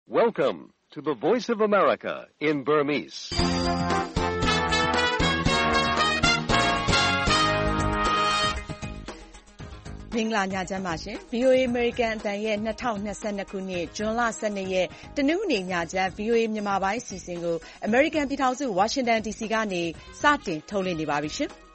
Welcome to the Voice of America in Burmese. ။မင်္ဂလာညချမ်းပါရှင်။ VOA American အသံရဲ့2022ခုနှစ်ဇွန်လ12ရက်တနင်္ဂနွေညချမ်း VOA မြန်မာပိုင်းအစီအစဉ်ကို American ပြည်ထောင်စု Washington DC ကနေစတင်ထုတ်လွှင့်နေပါပြီရှင်။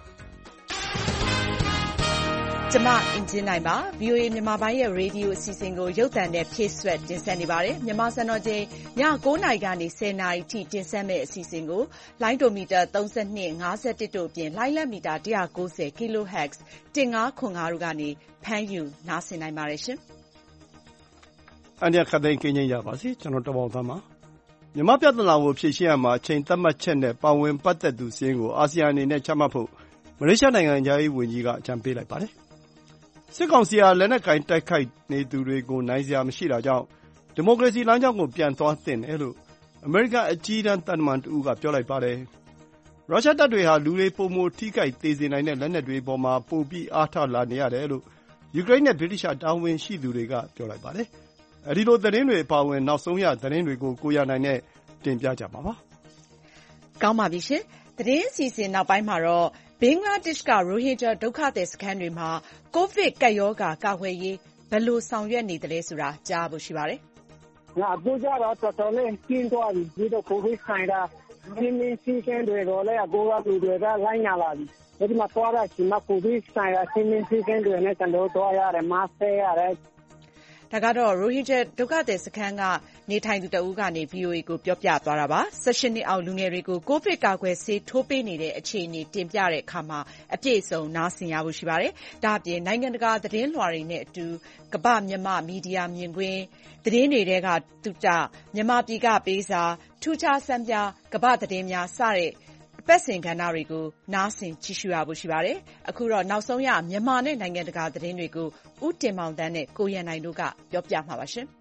ကျမအင်ဂျင်နိုင်ပါ VOA မြန်မာပိုင်းရဲ့ရေဒီယိုအစီအစဉ်ကိုရုပ်သံနဲ့ဖြည့်ဆွတ်တင်ဆက်နေပါတယ်။မြန်မာစံတော်ချိန်ည9:00နာရီကနေ10:00နာရီထိတင်ဆက်မယ့်အစီအစဉ်ကိုလိုင်းဒိုမီတာ32 51တို့အပြင်လိုင်းလက်မီတာ190 kHz 1505တို့ကနေဖမ်းယူနားဆင်နိုင်ပါတယ်ရှင်။အန်ရခသိန်းကင်းကြီးရပါစေကျွန်တော်တပေါင်းသားမှာမြန်မာပြည်ထနာကိုဖြည့်ရှင်းရမှာအချိန်သတ်မှတ်ချက်နဲ့ပါဝင်ပတ်သက်သူစည်းကိုအာဆီယံအနေနဲ့ချမှတ်ဖို့မလေးရှားနိုင်ငံသားရေးဝန်ကြီးကအကြံပေးလိုက်ပါတယ်။စစ်ကောင်စီဟာလက်နက်ကင်တိုက်ခိုက်နေသူတွေကိုနိုင်စရာမရှိတာကြောင့်ဒီမိုကရေစီလမ်းကြောင်းကိုပြန်သွားသင့်တယ်လို့အမေရိကန်အကြီးတန်းသံတမန်တဦးကပြောလိုက်ပါတယ်။ရုရှားတပ်တွေဟာလူတွေပုံမထိခိုက်သေးစေနိုင်တဲ့လက်နက်တွေပေါ်မှာပိုပြီးအားထားလာနေရတယ်လို့ယူကရိန်းနဲ့ဗြိတိရှတာဝန်ရှိသူတွေကပြောလိုက်ပါတယ်။အဲဒီလိုသတင်းတွေအပါအဝင်နောက်ဆုံးရသတင်းတွေကိုကိုရနိုင်နဲ့တင်ပြကြပါပါ။ကောင်းပါပြီရှင်။သတင်းအစီအစဉ်နောက်ပိုင်းမှာတော့ဘင်္ဂလားဒေ့ရှ်ကရိုဟင်ဂျာဒုက္ခသည်စခန်းတွေမှာကိုဗစ်ကပ်ရောဂါကာကွယ်ရေးဘယ်လိုဆောင်ရွက်နေသလဲဆိုတာကြားဖို့ရှိပါတယ်။အခုကျတော့တော်တော်လေးကျင်းသွားပြီပြီးတော့ကိုဗစ်ဆိုင်တာဒီမင်းစီကံတွေကိုလည်းအကိုကလူတွေကလိုက်နာလာပြီ။ဒီမှာသွားတာရှိမှကိုဗစ်ဆိုင်တာဒီမင်းစီကံတွေနဲ့ကျွန်တော်သွားရတယ်မတ်ဆေးရတယ်ဒါကတော့ရိုဟင်ဂျာဒုက္ခသည်စခန်းကနေထိုင်သူတဦးကနေ VOA ကိုပြောပြသွားတာပါ18နှစ်အောက်လူငယ်တွေကိုကိုဗစ်ကာကွယ်ဆေးထိုးပေးနေတဲ့အခြေအနေတင်ပြတဲ့အခါမှာအပြည့်အစုံနားဆင်ရဖို့ရှိပါတယ်ဒါအပြင်နိုင်ငံတကာသတင်းလွှာတွေနဲ့အတူကမ္ဘာမြန်မာမီဒီယာမြင်ကွင်းသတင်းတွေကတူတာမြန်မာပြည်ကပေးစာထူးခြားစံပြကမ္ဘာသတင်းများစတဲ့ပတ်စင်ကဏ္ဍတွေကိုနားဆင်ကြည့်ရှုရဖို့ရှိပါတယ်။အခုတော့နောက်ဆုံးရမြန်မာနဲ့နိုင်ငံတကာသတင်းတွေကိုဦးတင်မောင်တန်းနဲ့ကိုရန်နိုင်တို့ကပြောပြမှာပါရှင်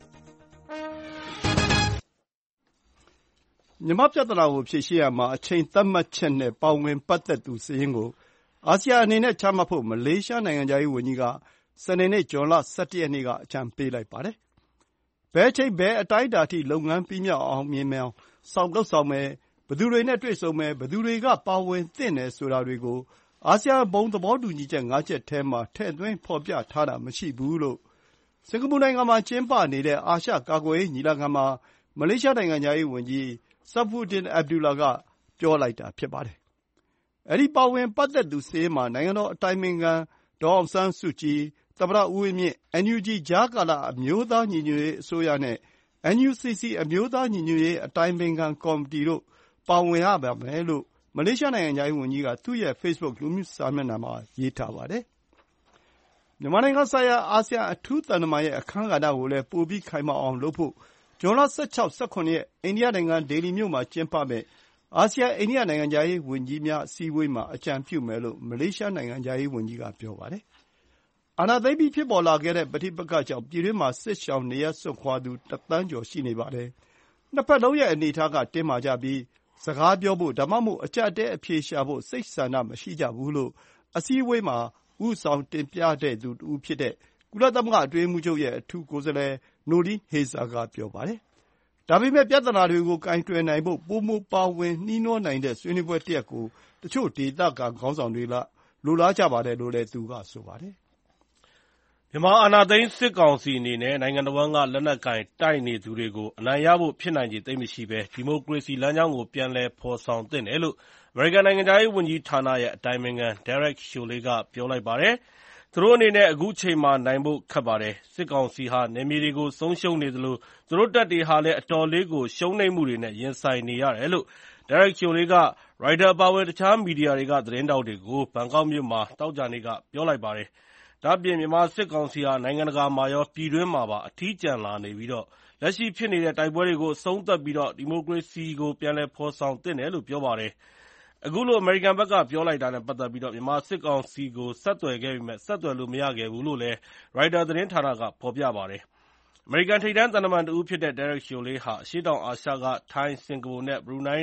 ။မြန်မာပြည်ထနာကိုဖြည့်ရှင်းရမှာအချိန်သတ်မှတ်ချက်နဲ့ပါဝင်ပတ်သက်သူစည်းရင်းကိုအာဆီယံအနေနဲ့ချမှတ်ဖို့မလေးရှားနိုင်ငံသားရေးဝန်ကြီးကစနေနေ့ဇွန်လ17ရက်နေ့ကအကြံပေးလိုက်ပါတယ်။ဘယ်အချိန်ဘယ်အတိုင်းအတာထိလုပ်ငန်းပြီးမြောက်အောင်မြင်မြောင်ဆောင်မယ်ဘယ်သူတွေနဲ့တွေ့ဆုံမယ်ဘယ်သူတွေကပါဝင်သင့်တယ်ဆိုတာတွေကိုအာဆီယံဘုံသဘောတူညီချက်5ချက်ထဲမှာထည့်သွင်းဖော်ပြထားတာမရှိဘူးလို့စင်ကာပူနိုင်ငံမှာကျင်းပနေတဲ့အာရှကာကွယ်ရေးညီလာခံမှာမလေးရှားနိုင်ငံသားရေးဝန်ကြီးSaifuddin Abdullah ကပြောလိုက်တာဖြစ်ပါတယ်။အဲဒီပါဝင်ပတ်သက်သူစာရင်းမှာနိုင်ငံတော်အတိုင်ပင်ခံဒေါ်အောင်ဆန်းစုကြည်သမ္မတဦးဝင်းမြင့် NUG ကြားကာလအမျိုးသားညီညွတ်ရေးအစိုးရနဲ့ NUCC အမျိုးသားညီညွတ်ရေးအတိုင်ပင်ခံကော်မတီတို့ပါဝင်ရပါမယ်လို့မလေးရှားနိုင်ငံသားရေးဝန်ကြီးကသူ့ရဲ့ Facebook လူမှုစာမျက်နှာမှာရေးထားပါတယ်။မြန်မာနိုင်ငံဆိုင်ရာအာဆီယံအထူးသံတမန်ရဲ့အခန်းကဏ္ဍကိုလည်းပိုပြီးခိုင်မာအောင်လုပ်ဖို့ဇွန်လ16 17ရက်အိန္ဒိယနိုင်ငံဒေလီမြို့မှာကျင်းပမယ့်အာဆီယံအိန္ဒိယနိုင်ငံသားရေးဝန်ကြီးများအစည်းအဝေးမှာအကြံပြုမယ်လို့မလေးရှားနိုင်ငံသားရေးဝန်ကြီးကပြောပါတယ်။အာဏာသိမ်းပြီးဖြစ်ပေါ်လာခဲ့တဲ့ပဋိပက္ခကြောင့်ပြည်တွင်းမှာစစ်ရှောင်နေရပ်စွန့်ခွာသူ1 သန်းကျော်ရှိနေပါတယ်။နှစ်ဖက်လုံးရဲ့အနေအထားကတင်းမာကြပြီးစကားပြောဖို့ဒါမှမဟုတ်အကျပ်အတည်းအဖြေရှာဖို့စိတ်ဆန္ဒမရှိကြဘူးလို့အစည်းအဝေးမှာဦးဆောင်တင်ပြတဲ့သူတဦးဖြစ်တဲ့ကုလသမဂ္ဂအတွင်းရေးမှူးချုပ်ရဲ့အထူးကိုယ်စားလှယ်နိုလီဟေဇာကပြောပါတယ်။ဒါပေမဲ့ပြဿနာတွေကိုကင်တွယ်နိုင်ဖို့ပိုမိုပါဝင်နှီးနှောနိုင်တဲ့ဆွေးနွေးပွဲတစ်ရပ်ကိုတချို့ဒေသခံခေါင်းဆောင်တွေလိုလားကြပါတယ်လို့လည်းသူကဆိုပါတယ်။မြန်မာအာဏာသိမ်းစစ်ကောင်စီအနေနဲ့နိုင်ငံတော်ဝန်ကလက်နက်ကင်တိုက်နေသူတွေကိုအနိုင်ရဖို့ဖြစ်နိုင်ခြေသိပ်မရှိဘဲဒီမိုကရေစီလမ်းကြောင်းကိုပြန်လည်ဖော်ဆောင်သင့်တယ်လို့အမေရိကန်နိုင်ငံသားရေးဝန်ကြီးဌာနရဲ့အတိုင်ပင်ခံ Derek Chollet ကပြောလိုက်ပါတယ်။သူတို့အနေနဲ့အခုချိန်မှာနိုင်ဖို့ခက်ပါတယ်။စစ်ကောင်စီဟာနယ်မြေတွေကိုဆုံးရှုံးနေသလိုသူတို့တပ်တွေဟာလည်းအတော်လေးကိုရှုံးနိမ့်မှုတွေနဲ့ရင်ဆိုင်နေရတယ်လို့ Derek Chollet ကရိုက်တာအပါအဝင်တခြားမီဒီယာတွေကသတင်းထောက်တွေကိုဘန်ကောက်မြို့မှာသောကြာနေ့ကပြောလိုက်ပါတယ်။ဒါ့အပြင်မြန်မာစစ်ကောင်စီဟာနိုင်ငံတကာမှာရောပြည်တွင်းမှာပါအထီးကျန်လာနေပြီးလက်ရှိဖြစ်နေတဲ့တိုက်ပွဲတွေကိုအဆုံးသတ်ပြီးဒီမိုကရေစီကိုပြန်လည်ဖော်ဆောင်သင့်တယ်လို့ပြောပါတယ်။အခုလိုအမေရိကန်ဘက်ကပြောလိုက်တာနဲ့ပတ်သက်ပြီးမြန်မာစစ်ကောင်စီကိုဆက်သွယ်ခဲ့ပေမဲ့ဆက်သွယ်လို့မရခဲ့ဘူးလို့လည်းရိုက်တာသတင်းဌာနကဖော်ပြပါတယ်။အမေရိကန်ထိပ်တန်းသံတမန်တဦးဖြစ်တဲ့ Derek Chollet ဟာအရှေ့တောင်အာရှကထိုင်း၊စင်ကာပူနဲ့ဘရူနိုင်း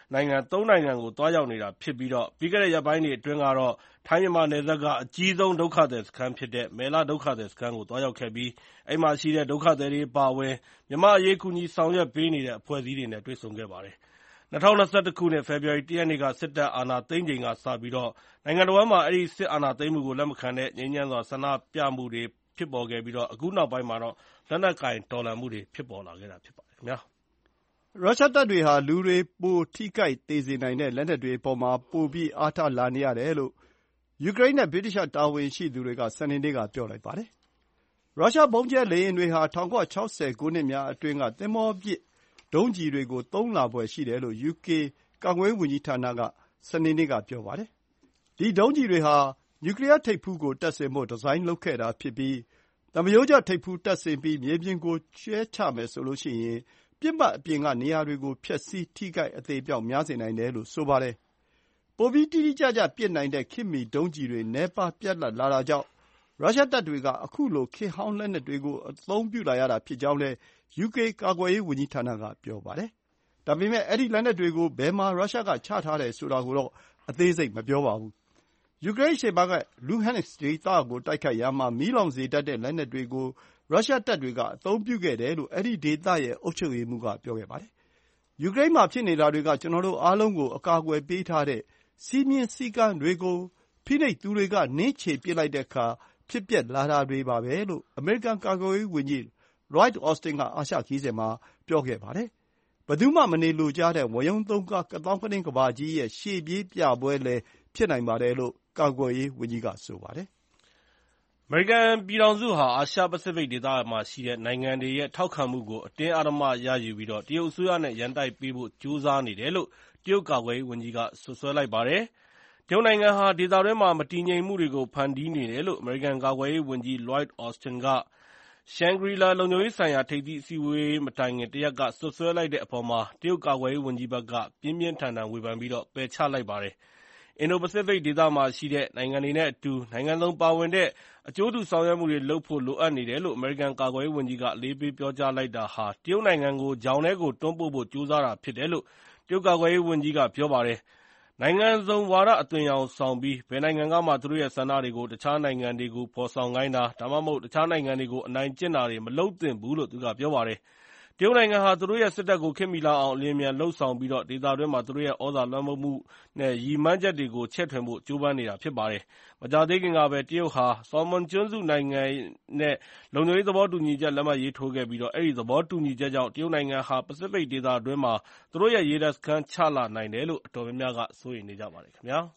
နိုင်ငံ ၃ နိုင်ငံကိုသွားရောက်နေတာဖြစ်ပြီးပြီးခဲ့တဲ့ရက်ပိုင်းတွေအတွင်းကတော့ထိုင်းမြန်မာနယ်စပ်ကအကြီးဆုံးဒုက္ခသည်စခန်းဖြစ်တဲ့မယ်လဒုက္ခသည်စခန်းကိုသွားရောက်ခဲ့ပြီးအဲဒီမှာရှိတဲ့ဒုက္ခသည်တွေအပါအဝင်မြန်မာ့အရေးကူညီဆောင်ရွက်ပေးနေတဲ့အဖွဲ့အစည်းတွေနဲ့တွေ့ဆုံခဲ့ပါတယ်။ ၂၀၂၁ ခုနှစ် ဖေဖော်ဝါရီ ၁ ရက်နေ့ကစစ်တပ်အာဏာသိမ်းချိန်ကစပြီးနိုင်ငံတဝန်းမှာအဲဒီစစ်အာဏာသိမ်းမှုကိုလက်မခံတဲ့ငြိမ်းချမ်းစွာဆန္ဒပြမှုတွေဖြစ်ပေါ်ခဲ့ပြီးအခုနောက်ပိုင်းမှာလက်နက်ကိုင်တော်လှန်မှုတွေဖြစ်ပေါ်လာခဲ့တာဖြစ်ပါတယ်ခင်ဗျာ။ရုရှားတပ်တွေဟာလူတွေပိုထိခိုက်သေစေနိုင်တဲ့လက်နက်တွေအပေါ်မှာပိုပြီးအားထားလာနေရတယ်လို့ယူကရိန်းနဲ့ဗြိတိသျှတာဝန်ရှိသူတွေကစနေနေ့ကပြောလိုက်ပါတယ်။ရုရှားဗုံးကြဲလေယာဉ်တွေဟာ1960ခုနှစ်များအတွင်းကသင်္ဘောပစ်ဒုံးကျည်တွေကိုသုံးလာဖွယ်ရှိတယ်လို့ယူကေကာကွယ်ရေးဝန်ကြီးဌာနကစနေနေ့ကပြောပါတယ်။ဒီဒုံးကျည်တွေဟာနျူကလီးယားထိပ်ဖူးကိုတပ်ဆင်ဖို့ဒီဇိုင်းလုပ်ခဲ့တာဖြစ်ပြီးသမားရိုးကျထိပ်ဖူးတပ်ဆင်ပြီးမြေပြင်ကိုကြဲချမယ်ဆိုရင်ပစ်မှတ်အပြင်ကနေရာတွေကိုဖျက်ဆီးထိခိုက်အသေအပျောက်များစေနိုင်တယ်လို့ဆိုပါတယ်။ပိုပြီးတိတိကျကျပစ်နိုင်တဲ့ခေတ်မီဒုံးကျည်တွေနည်းပါးပြတ်လတ်လာတာကြောင့်ရုရှားတပ်တွေကအခုလိုခေတ်ဟောင်းလက်နက်တွေကိုအသုံးပြုလာရတာဖြစ်ကြောင်းလည်းယူကေကာကွယ်ရေးဝန်ကြီးဌာနကပြောပါတယ်။ဒါပေမဲ့အဲဒီလက်နက်တွေကိုဘယ်မှာရုရှားကချထားတယ်ဆိုတာကိုတော့အသေးစိတ်မပြောပါဘူး။ယူကရိန်းအရှေ့ပိုင်းကလူဟန်နစ်ဒေသကိုတိုက်ခိုက်ရာမှာမီးလောင်စေတတ်တဲ့လက်နက်တွေကိုရုရှားတပ်တွေကအသုံးပြုခဲ့တယ်လို့အဲဒီဒေသရဲ့အုပ်ချုပ်ရေးမှူးကပြောခဲ့ပါတယ်။ယူကရိန်းမှာဖြစ်နေတာတွေကကျွန်တော်တို့အားလုံးကိုအကာအကွယ်ပေးထားတဲ့စည်းမျဉ်းစည်းကမ်းတွေကိုဖိနှိပ်သူတွေကနင်းခြေပစ်လိုက်တဲ့အခါဖြစ်ပျက်လာတာတွေပါပဲလို့အမေရိကန်ကာကွယ်ရေးဝန်ကြီး Lloyd Austin ကအာရှခရီးစဉ်မှာပြောခဲ့ပါတယ်။ဘယ်သူမှမနေလိုကြတဲ့ဝရုန်းသုန်းကားကသောင်းကနင်းကမ္ဘာကြီးရဲ့ရှေ့ပြေးပြပွဲလည်းဖြစ်နိုင်ပါတယ်လို့ကာကွယ်ရေးဝန်ကြီးကဆိုပါတယ်။အမေရိကန်ပြည်ထောင်စုဟာအာရှပစိဖိတ်ဒေသမှာရှိတဲ့နိုင်ငံတွေရဲ့ထောက်ခံမှုကိုအတင်းအဓမ္မရယူပြီးတရုတ်အစိုးရနဲ့ရန်တိုက်ပေးဖို့ကြိုးစားနေတယ်လို့တရုတ်ကာကွယ်ရေးဝန်ကြီးကစွပ်စွဲလိုက်ပါတယ်။တရုတ်နိုင်ငံဟာဒေသတွင်းမှာမတည်ငြိမ်မှုတွေကိုဖန်တီးနေတယ်လို့အမေရိကန်ကာကွယ်ရေးဝန်ကြီး Lloyd Austin ကShangri-La လုံခြုံရေးဆိုင်ရာထိပ်သီးအစည်းအဝေးမတိုင်ခင်တရက်ကစွပ်စွဲလိုက်တဲ့အပေါ်မှာတရုတ်ကာကွယ်ရေးဝန်ကြီးဘက်ကပြင်းပြင်းထန်ထန်ဝေဖန်ပြီးပယ်ချလိုက်ပါတယ်။အင်ဒိုပစိဖိတ်ဒေသမှာရှိတဲ့နိုင်ငံတွေနဲ့အတူနိုင်ငံစုံပါဝင်တဲ့အကျိုးတူဆောင်ရွက်မှုတွေလုပ်ဖို့လိုအပ်နေတယ်လို့အမေရိကန်ကာကွယ်ရေးဝန်ကြီးကအလေးပေးပြောကြားလိုက်တာဟာတရုတ်နိုင်ငံကိုချောင်ထဲကိုတွန်းပို့ဖို့ကြိုးစားတာဖြစ်တယ်လို့တရုတ်ကာကွယ်ရေးဝန်ကြီးကပြောပါတယ်။နိုင်ငံစုံဝါဒအသွင်ရောင်ဆောင်ပြီးဘယ်နိုင်ငံကမှသူတို့ရဲ့ဆန္ဒတွေကိုတခြားနိုင်ငံတွေကိုဖော်ဆောင်ခိုင်းတာဒါမှမဟုတ်တခြားနိုင်ငံတွေကိုအနိုင်ကျင့်တာတွေမလုပ်သင့်ဘူးလို့သူကပြောပါတယ်။တရုတ်နိုင်ငံဟာသူတို့ရဲ့စစ်တပ်ကိုခေတ်မီလာအောင်အလျင်အမြန်လုပ်ဆောင်ပြီးဒေသတွင်းမှာသူတို့ရဲ့သြဇာလွှမ်းမိုးမှုနဲ့ရည်မှန်းချက်တွေကိုချဲ့ထွင်ဖို့ကြိုးပမ်းနေတာဖြစ်ပါတယ်။မကြာသေးခင်ကပဲတရုတ်ဟာ Solomon ကျွန်းစုနိုင်ငံနဲ့လုံခြုံရေးသဘောတူညီချက်လက်မှတ်ရေးထိုးခဲ့ပြီးအဲဒီသဘောတူညီချက်ကြောင့်တရုတ်နိုင်ငံဟာပစိဖိတ်ဒေသတွင်းမှာသူတို့ရဲ့ရေတပ်စခန်းချလာနိုင်တယ်လို့အတော်များများကစိုးရိမ်နေကြပါတယ်ခင်ဗျာ။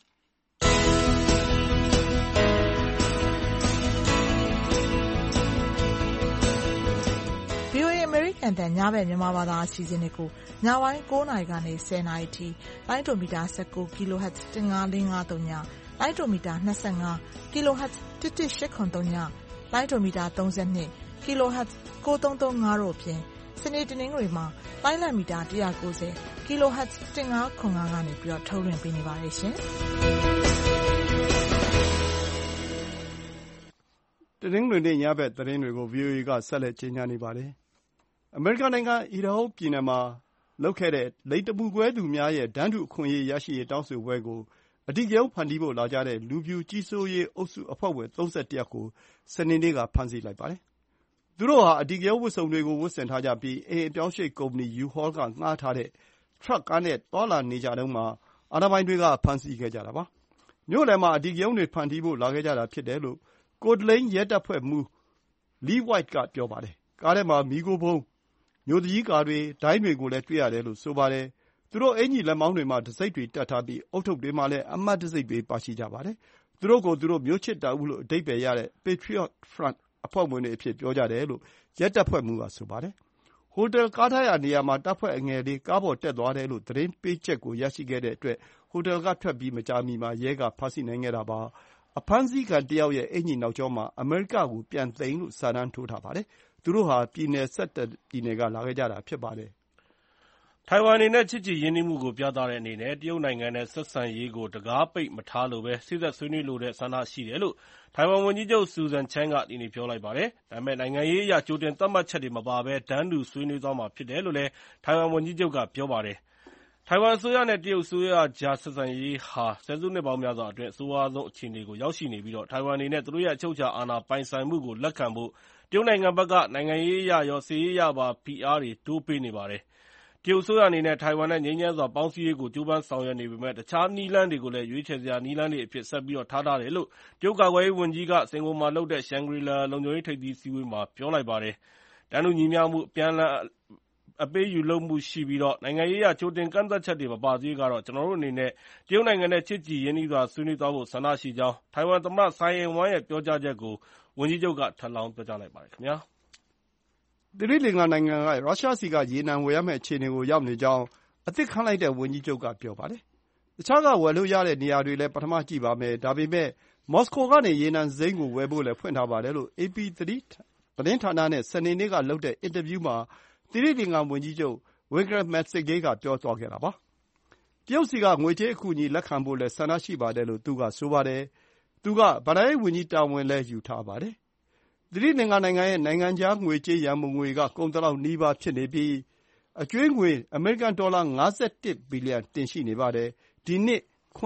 VOA အမေရိကန်တန်ညဘက်မြန်မာဘာသာအစီအစဉ်တွေကိုညပိုင်း9:00 နာရီကနေ10:00 နာရီထိလိုင်းဒိုမီတာ19 kHz 15553ညလိုင်းဒိုမီတာ25 kHz 11803ညလိုင်းဒိုမီတာ32 kHz 9335တို့ဖြင့်စနေတနင်္ဂနွေမှာလိုင်းလံမီတာ190 kHz 1505ကနေပြီးထုတ်လွှင့်ပေးနေပါတယ်ရှင်။တနင်္ဂနွေနေ့ညဘက်သတင်းတွေကို VOA ကဆက်လက်ကြေညာနေပါတယ်။အမေရိကန်နိုင်ငံအီဒါဟိုပြည်နယ်မှာလုပ်ခဲ့တဲ့လိင်တမူကွဲသူများရဲ့တန်းတူအခွင့်အရေးရရှိရေးတောင်းဆိုပွဲကိုအဓိကရုဏ်းဖန်တီးဖို့လာကြတဲ့လူဖြူကြီးစိုးရေးအုပ်စုအဖွဲ့ဝင်31ယောက်ကိုစနေနေ့ကဖမ်းဆီးလိုက်ပါတယ်။သူတို့ဟာအဓိကရုဏ်းဝတ်စုံတွေကိုဝတ်ဆင်ထားကြပြီးအိမ်အပြောင်းအရွှေ့ကုမ္ပဏီ U-Haul ကငှားထားတဲ့ထရပ်ကားနဲ့သွားလာနေကြတုန်းမှာအာဏာပိုင်တွေကဖမ်းဆီးခဲ့ကြတာပါ။မြို့လယ်မှာအဓိကရုဏ်းတွေဖန်တီးဖို့လာခဲ့ကြတာဖြစ်တယ်လို့Coeur d'Alene ရဲတပ်ဖွဲ့မှူး Lee White ကပြောပါတယ်။ကားထဲမှာမီးခိုးဗုံး၊မြို့သူကြီးကာတွေ၊ဒိုင်းတွေကိုလည်းတွေ့ရတယ်လို့ဆိုပါတယ်။သူတို့အင်္ကျီလက်မောင်းတွေမှာတံဆိပ်တွေတပ်ထားပြီးဦးထုပ်တွေမှာလည်းအမှတ်တံဆိပ်တွေပါရှိကြပါတယ်။သူတို့ကိုသူတို့မျိုးချစ်တပ်ဦးလို့အဓိပ္ပါယ်ရတဲ့ Patriot Front အဖွဲ့ဝင်တွေအဖြစ်ပြောကြတယ်လို့ရဲတပ်ဖွဲ့မှူးကဆိုပါတယ်။ဟိုတယ်ကားထားရာနေရာမှာတပ်ဖွဲ့အငယ်လေးကားပေါ်တက်သွားတယ်လို့သတင်းပေးချက်ကိုရရှိခဲ့တဲ့အတွက်ဟိုတယ်ကထွက်ပြီးမကြာမီမှာရဲကဖမ်းဆီးနိုင်ခဲ့တာပါ။အဖမ်းဆီးခံတယောက်ရဲ့အင်္ကျီနောက်ကျောမှာအမေရိကကိုပြန်သိမ်းလို့စာတန်းထိုးထားပါတယ်။သူတို့ဟာပြည်နယ်11ပြည်နယ်ကလာခဲ့ကြတာဖြစ်ပါတယ်။ထိုင်ဝမ်အနေနဲ့ချစ်ကြည်ရင်းနှီးမှုကိုပြသတဲ့အနေနဲ့တရုတ်နိုင်ငံနဲ့ဆက်ဆံရေးကိုတံခါးပိတ်မထားလိုဘဲစေ့စပ်ဆွေးနွေးလိုတဲ့ဆန္ဒရှိတယ်လို့ထိုင်ဝမ်ဝန်ကြီးချုပ်ဆူဇန်ချန်းကဒီနေ့ပြောလိုက်ပါတယ်။ဒါပေမဲ့နိုင်ငံရေးအရကြိုတင်သတ်မှတ်ချက်တွေမပါဘဲတန်းတူဆွေးနွေးသွားမှာဖြစ်တယ်လို့လည်းထိုင်ဝမ်ဝန်ကြီးချုပ်ကပြောပါတယ်။ထိုင်ဝမ်အစိုးရနဲ့တရုတ်အစိုးရကြားဆက်ဆံရေးဟာဆယ်စုနှစ်ပေါင်းများစွာအတွင်းအဆိုးရွားဆုံးအခြေအနေကိုရောက်ရှိနေပြီးထိုင်ဝမ်အနေနဲ့သူတို့ရဲ့အချုပ်အခြာအာဏာပိုင်ဆိုင်မှုကိုလက်ခံဖို့တရုတ်နိုင်ငံဘက်ကနိုင်ငံရေးအရရောစစ်ရေးအရပါဖိအားတွေတိုးပေးနေပါတယ်။တရုတ်အစိုးရအနေနဲ့ထိုင်ဝမ်နဲ့ငြိမ်းချမ်းစွာပေါင်းစည်းရေးကိုကြိုးပမ်းဆောင်ရွက်နေပေမယ့်တခြားနည်းလမ်းတွေကိုလည်းရွေးချယ်စရာနည်းလမ်းတွေအဖြစ်ဆက်ပြီးထားတယ်လို့တရုတ်ကာကွယ်ရေးဝန်ကြီးကစင်ကာပူမှာလုပ်တဲ့ Shangri-La လုံခြုံရေးထိပ်သီးအစည်းအဝေးမှာပြောလိုက်ပါတယ်။တန်းတူညီမျှမှုအပြန်အလှန်အပေးအယူလုပ်မှုရှိပြီးနိုင်ငံရေးအရကြိုတင်ကန့်သတ်ချက်တွေမပါသရွေ့ကတော့ကျနော်တို့အနေနဲ့တရုတ်နိုင်ငံနဲ့ချစ်ကြည်ရင်းနှီးစွာဆွေးနွေးသွားဖို့ဆန္ဒရှိကြောင်းထိုင်ဝမ်သမ္မတ Tsai Ing-wen ရဲ့ပြောကြားချက်ကိုဝန်ကြီးချုပ်ကထပ်လောင်းပြောကြားလိုက်ပါတယ်ခင်ဗျာသီရိလင်္ကာနိုင်ငံကရုရှားဆီကရေနံဝယ်ရမယ့်အခြေအနေကိုရောက်နေကြောင်းအသစ်ခန့်လိုက်တဲ့ဝန်ကြီးချုပ်ကပြောပါတယ်။တခြားကဝယ်လို့ရတဲ့နေရာတွေလည်းပထမကြည့်ပါမယ်။ဒါပေမဲ့မော်စကိုကနေရေနံစိမ်းကိုဝယ်ဖို့လည်းဖွင့်ထားပါတယ်လို့ AP သတင်းဌာနနဲ့စနေနေ့ကလုပ်တဲ့အင်တာဗျူးမှာသီရိလင်္ကာဝန်ကြီးချုပ် Wickremesinghe ကပြောသွားခဲ့တာပါ။တရုတ်ဆီကငွေကြေးအကူအညီလက်ခံဖို့လည်းဆန္ဒရှိပါတယ်လို့သူကဆိုပါတယ်။သူကဘဏ္ဍာရေးဝန်ကြီးတာဝန်လည်းယူထားပါတယ်။သီရိလင်္ကာနိုင်ငံရဲ့နိုင်ငံခြားငွေကြေးရန်ပုံငွေကကုန်သလောက်နီးပါးဖြစ်နေပြီးအကြွေးငွေအမေရိကန်ဒေါ်လာ51ဘီလီယံတင်ရှိနေပါတယ်။ဒီနှစ်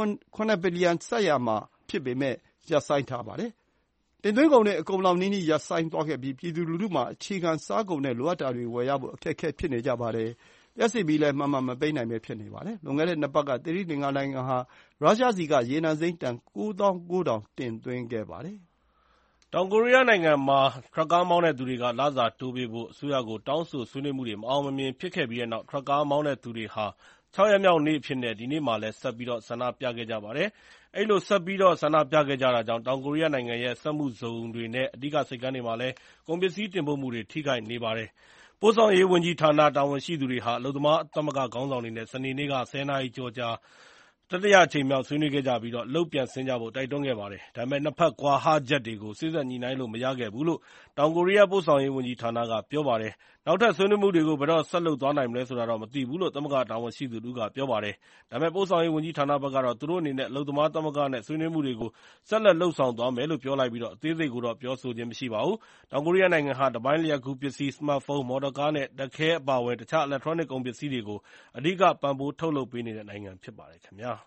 9ဘီလီယံဆပ်ရမှာဖြစ်ပေမဲ့ရပ်ဆိုင်းထားပါတယ်။တင်သွင်းကုန်တွေအကုန်လောက်နီးနီးရပ်ဆိုင်းသွားခဲ့ပြီးပြည်သူလူထုမှာအခြေခံစားကုန်နဲ့လိုအပ်တာတွေဝယ်ရဖို့အခက်အခဲဖြစ်နေကြပါတယ်။လျှပ်စစ်မီးလည်းမှန်မှန်မပေးနိုင်ဘဲဖြစ်နေပါတယ်။လွန်ခဲ့တဲ့2ပတ်ကသီရိလင်္ကာနိုင်ငံဟာရုရှားဆီကရေနံစိမ်းတန်99000တင်သွင်းခဲ့ပါတယ်။တောင်ကိုရီးယားနိုင်ငံမှာထရပ်ကားမောင်းတဲ့သူတွေကလစာတိုးပေးဖို့အစိုးရကိုတောင်းဆိုဆွေးနွေးမှုတွေမအောင်မမြင်ဖြစ်ခဲ့ပြီးတဲ့နောက်ထရပ်ကားမောင်းတဲ့သူတွေဟာ6 ရက်မြောက်နေ့အဖြစ်ဒီနေ့မှာလည်းဆက်ပြီးဆန္ဒပြခဲ့ကြပါတယ်။အဲဒီလိုဆက်ပြီးဆန္ဒပြခဲ့ကြတာကြောင့်တောင်ကိုရီးယားနိုင်ငံရဲ့စက်မှုဇုံတွေနဲ့အဓိကဆိပ်ကမ်းတွေမှာလည်းကုန်ပစ္စည်းတင်ပို့မှုတွေထိခိုက်နေပါတယ်။ပို့ဆောင်ရေးဝန်ကြီးဌာနတာဝန်ရှိသူတွေဟာအလုပ်သမားသမဂ္ဂခေါင်းဆောင်တွေနဲ့စနေနေ့က10 နာရီကျော်ကြာတတိယအကြိမ်မြောက်ဆွေးနွေးခဲ့ကြပြီးအလုပ်ပြန်ဆင်းကြဖို့တိုက်တွန်းခဲ့ပါတယ်။ဒါပေမဲ့နှစ်ဖက်ကွာဟချက်တွေကိုစေ့စပ်ညှိနှိုင်းလို့မရခဲ့ဘူးလို့တောင်ကိုရီးယားပို့ဆောင်ရေးဝန်ကြီးဌာနကပြောပါတယ်။နောက်ထပ်ဆွေးနွေးမှုတွေကိုဘယ်တော့ဆက်လုပ်သွားနိုင်မလဲဆိုတာတော့မသိဘူးလို့သမဂ္ဂတာဝန်ရှိသူတဦးကပြောပါတယ်။ဒါပေမဲ့ပို့ဆောင်ရေးဝန်ကြီးဌာနဘက်ကတော့သူတို့အနေနဲ့အလုပ်သမားသမဂ္ဂနဲ့ဆွေးနွေးမှုတွေကိုဆက်လက်လုပ်ဆောင်သွားမယ်လို့ပြောလိုက်ပြီးအသေးစိတ်ကိုတော့ပြောဆိုခြင်းမရှိပါဘူး။တောင်ကိုရီးယားနိုင်ငံဟာတပိုင်းလျှပ်ကူးပစ္စည်း၊စမတ်ဖုန်း၊မော်တော်ကားနဲ့ဓာတ်ခဲအပါအဝင်တခြားအီလက်ထရောနစ်ကုန်ပစ္စည်းတွေကိုအဓိကပံ့ပိုးထုတ်လုပ်ပေးနေတဲ့နိုင်ငံဖြစ်ပါတယ်ခင်ဗျာ။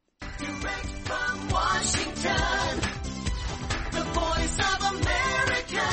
Direct from Washington, the voice of America,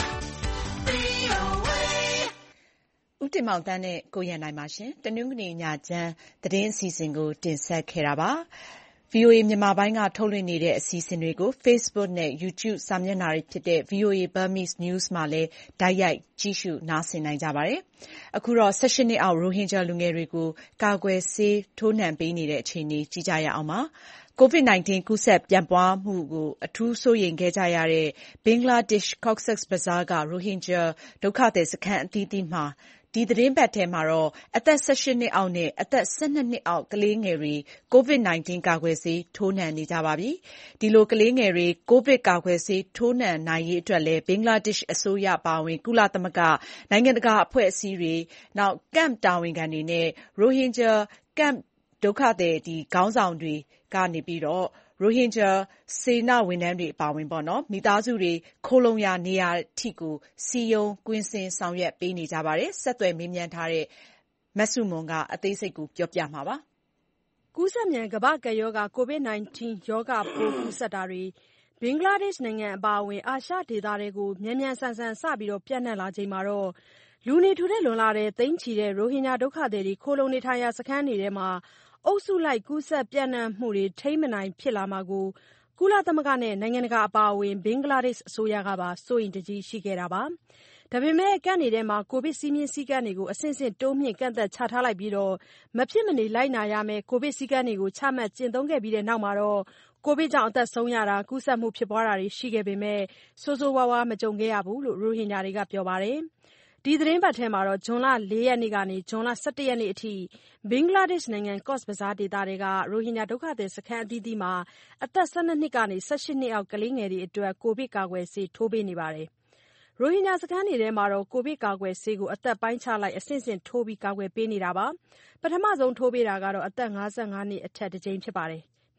VOA. ဦးတင်မောင်သန်းနဲ့ကိုရန်နိုင်ပါရှင်။တနင်္ဂနွေညချမ်းသတင်းအစီအစဉ်ကိုတင်ဆက်ခဲ့တာပါ။ VOA မြန်မာပိုင်းကထုတ်လွှင့်နေတဲ့အစီအစဉ်တွေကို Facebook နဲ့ YouTube စာမျက်နှာတွေဖြစ်တဲ့ VOA Burmese News မှာလည်းတိုက်ရိုက်ကြည့်ရှုနားဆင်နိုင်ကြပါတယ်။အခုတော့18နှစ်အောက်ရိုဟင်ဂျာလူငယ်တွေကိုကာကွယ်ဆေးထိုးနှံပေးနေတဲ့အခြေအနေကြည့်ကြရအောင်ပါ။ COVID-19 ကူးစက်ပြန့်ပွားမှုကိုအထူးစိုးရိမ်ခဲ့ကြရတဲ့ဘင်္ဂလားဒေ့ရှ် Cox's Bazar ကရိုဟင်ဂျာဒုက္ခသည်စခန်းအသီးသီးမှာဒီသီတင်းပတ်ထဲမှာအသက်18နှစ်အောက်နဲ့အသက်12နှစ်အောက်ကလေးငယ်တွေ COVID-19 ကာကွယ်ဆေးထိုးနှံနေကြပါပြီ။ဒီလိုကလေးငယ်တွေကိုဗစ်ကာကွယ်ဆေးထိုးနှံနိုင်ရေးအတွက်လည်းဘင်္ဂလားဒေ့ရှ်အစိုးရအပါအဝင်ကုလသမဂ္ဂနိုင်ငံတကာအဖွဲ့အစည်းတွေကမ့်တာဝန်ခံတွေနဲ့ရိုဟင်ဂျာကမ့်ဒုက္ခသည်ခေါင်းဆောင်တွေကနေရိုဟင်ဂျာစေတနာ့ဝန်ထမ်းတွေအပါအဝင်မိသားစုတွေခိုလှုံရာနေရာထိကိုစည်းရုံးကွင်းဆင်းဆောင်ရွက်ပေးနေကြပါတယ်။ဆက်သွယ်မေးမြန်းထားတဲ့မဆုမွန်ကအသေးစိတ်ပြောပြမှာပါ။ကူးစက်မြန်ကမ္ဘာ့ကပ်ရောဂါ COVID-19 ရောဂါပိုးကူးစက်တာတွေဘင်္ဂလားဒေ့ရှ်နိုင်ငံအပါအဝင်အာရှဒေသတွေကိုမြန်မြန်ဆန်ဆန်စပြီးပြန့်နှံ့လာချိန်မှာလူနေထူထပ်လွန်းလာတဲ့သိန်းချီတဲ့ရိုဟင်ဂျာဒုက္ခသည်တွေခိုလှုံနေထိုင်ရာစခန်းတွေထဲမှာအုပ်စုလိုက်ကူးစက်ပြန့်နှံ့မှုတွေထိန်းမနိုင်ဖြစ်လာမှာကိုကုလသမဂ္ဂနဲ့နိုင်ငံတကာအပါအဝင်ဘင်္ဂလားဒေ့ရှ်အစိုးရကပါစိုးရိမ်တကြီးရှိခဲ့တာပါ။ဒါပေမဲ့ကန့်တွေထဲမှာကိုဗစ်စည်းမျဉ်းစည်းကမ်းတွေကိုအဆင့်ဆင့်တိုးမြှင့်ကန့်သက်ချထားလိုက်ပြီးမဖြစ်မနေလိုက်နာရမယ့်ကိုဗစ်စည်းကမ်းတွေကိုချမှတ်ကျင့်သုံးခဲ့ပြီးတဲ့နောက်မှာကိုဗစ်ကြောင့်အသက်ဆုံးရတာကူးစက်မှုဖြစ်ပွားတာတွေရှိခဲ့ပေမဲ့ဆိုးဆိုးဝါးဝါးမကြုံခဲ့ရဘူးလို့ရိုဟင်ဂျာတွေကပြောပါတယ်။ဒီသီတင်းပတ်ထဲမှာဇွန်လ4ရက်နေ့ကနေဇွန်လ17ရက်နေ့အထိဘင်္ဂလားဒေ့ရှ်နိုင်ငံ Cox's Bazar ဒေသတွေကရိုဟင်ဂျာဒုက္ခသည်စခန်းအသီးသီးမှာအသက်12နှစ်ကနေ18နှစ်အောက်ကလေးငယ်တွေအတွက်ကိုဗစ်ကာကွယ်ဆေးထိုးပေးနေပါတယ်။ရိုဟင်ဂျာစခန်းတွေထဲမှာကိုဗစ်ကာကွယ်ဆေးကိုအသက်ပိုင်းခြားလိုက်အဆင့်ဆင့်ထိုးပြီးကာကွယ်ပေးနေတာပါ။ပထမဆုံးထိုးပေးတာကတော့အသက်55နှစ်အထက်တစ်ကြိမ်ဖြစ်ပါတယ်။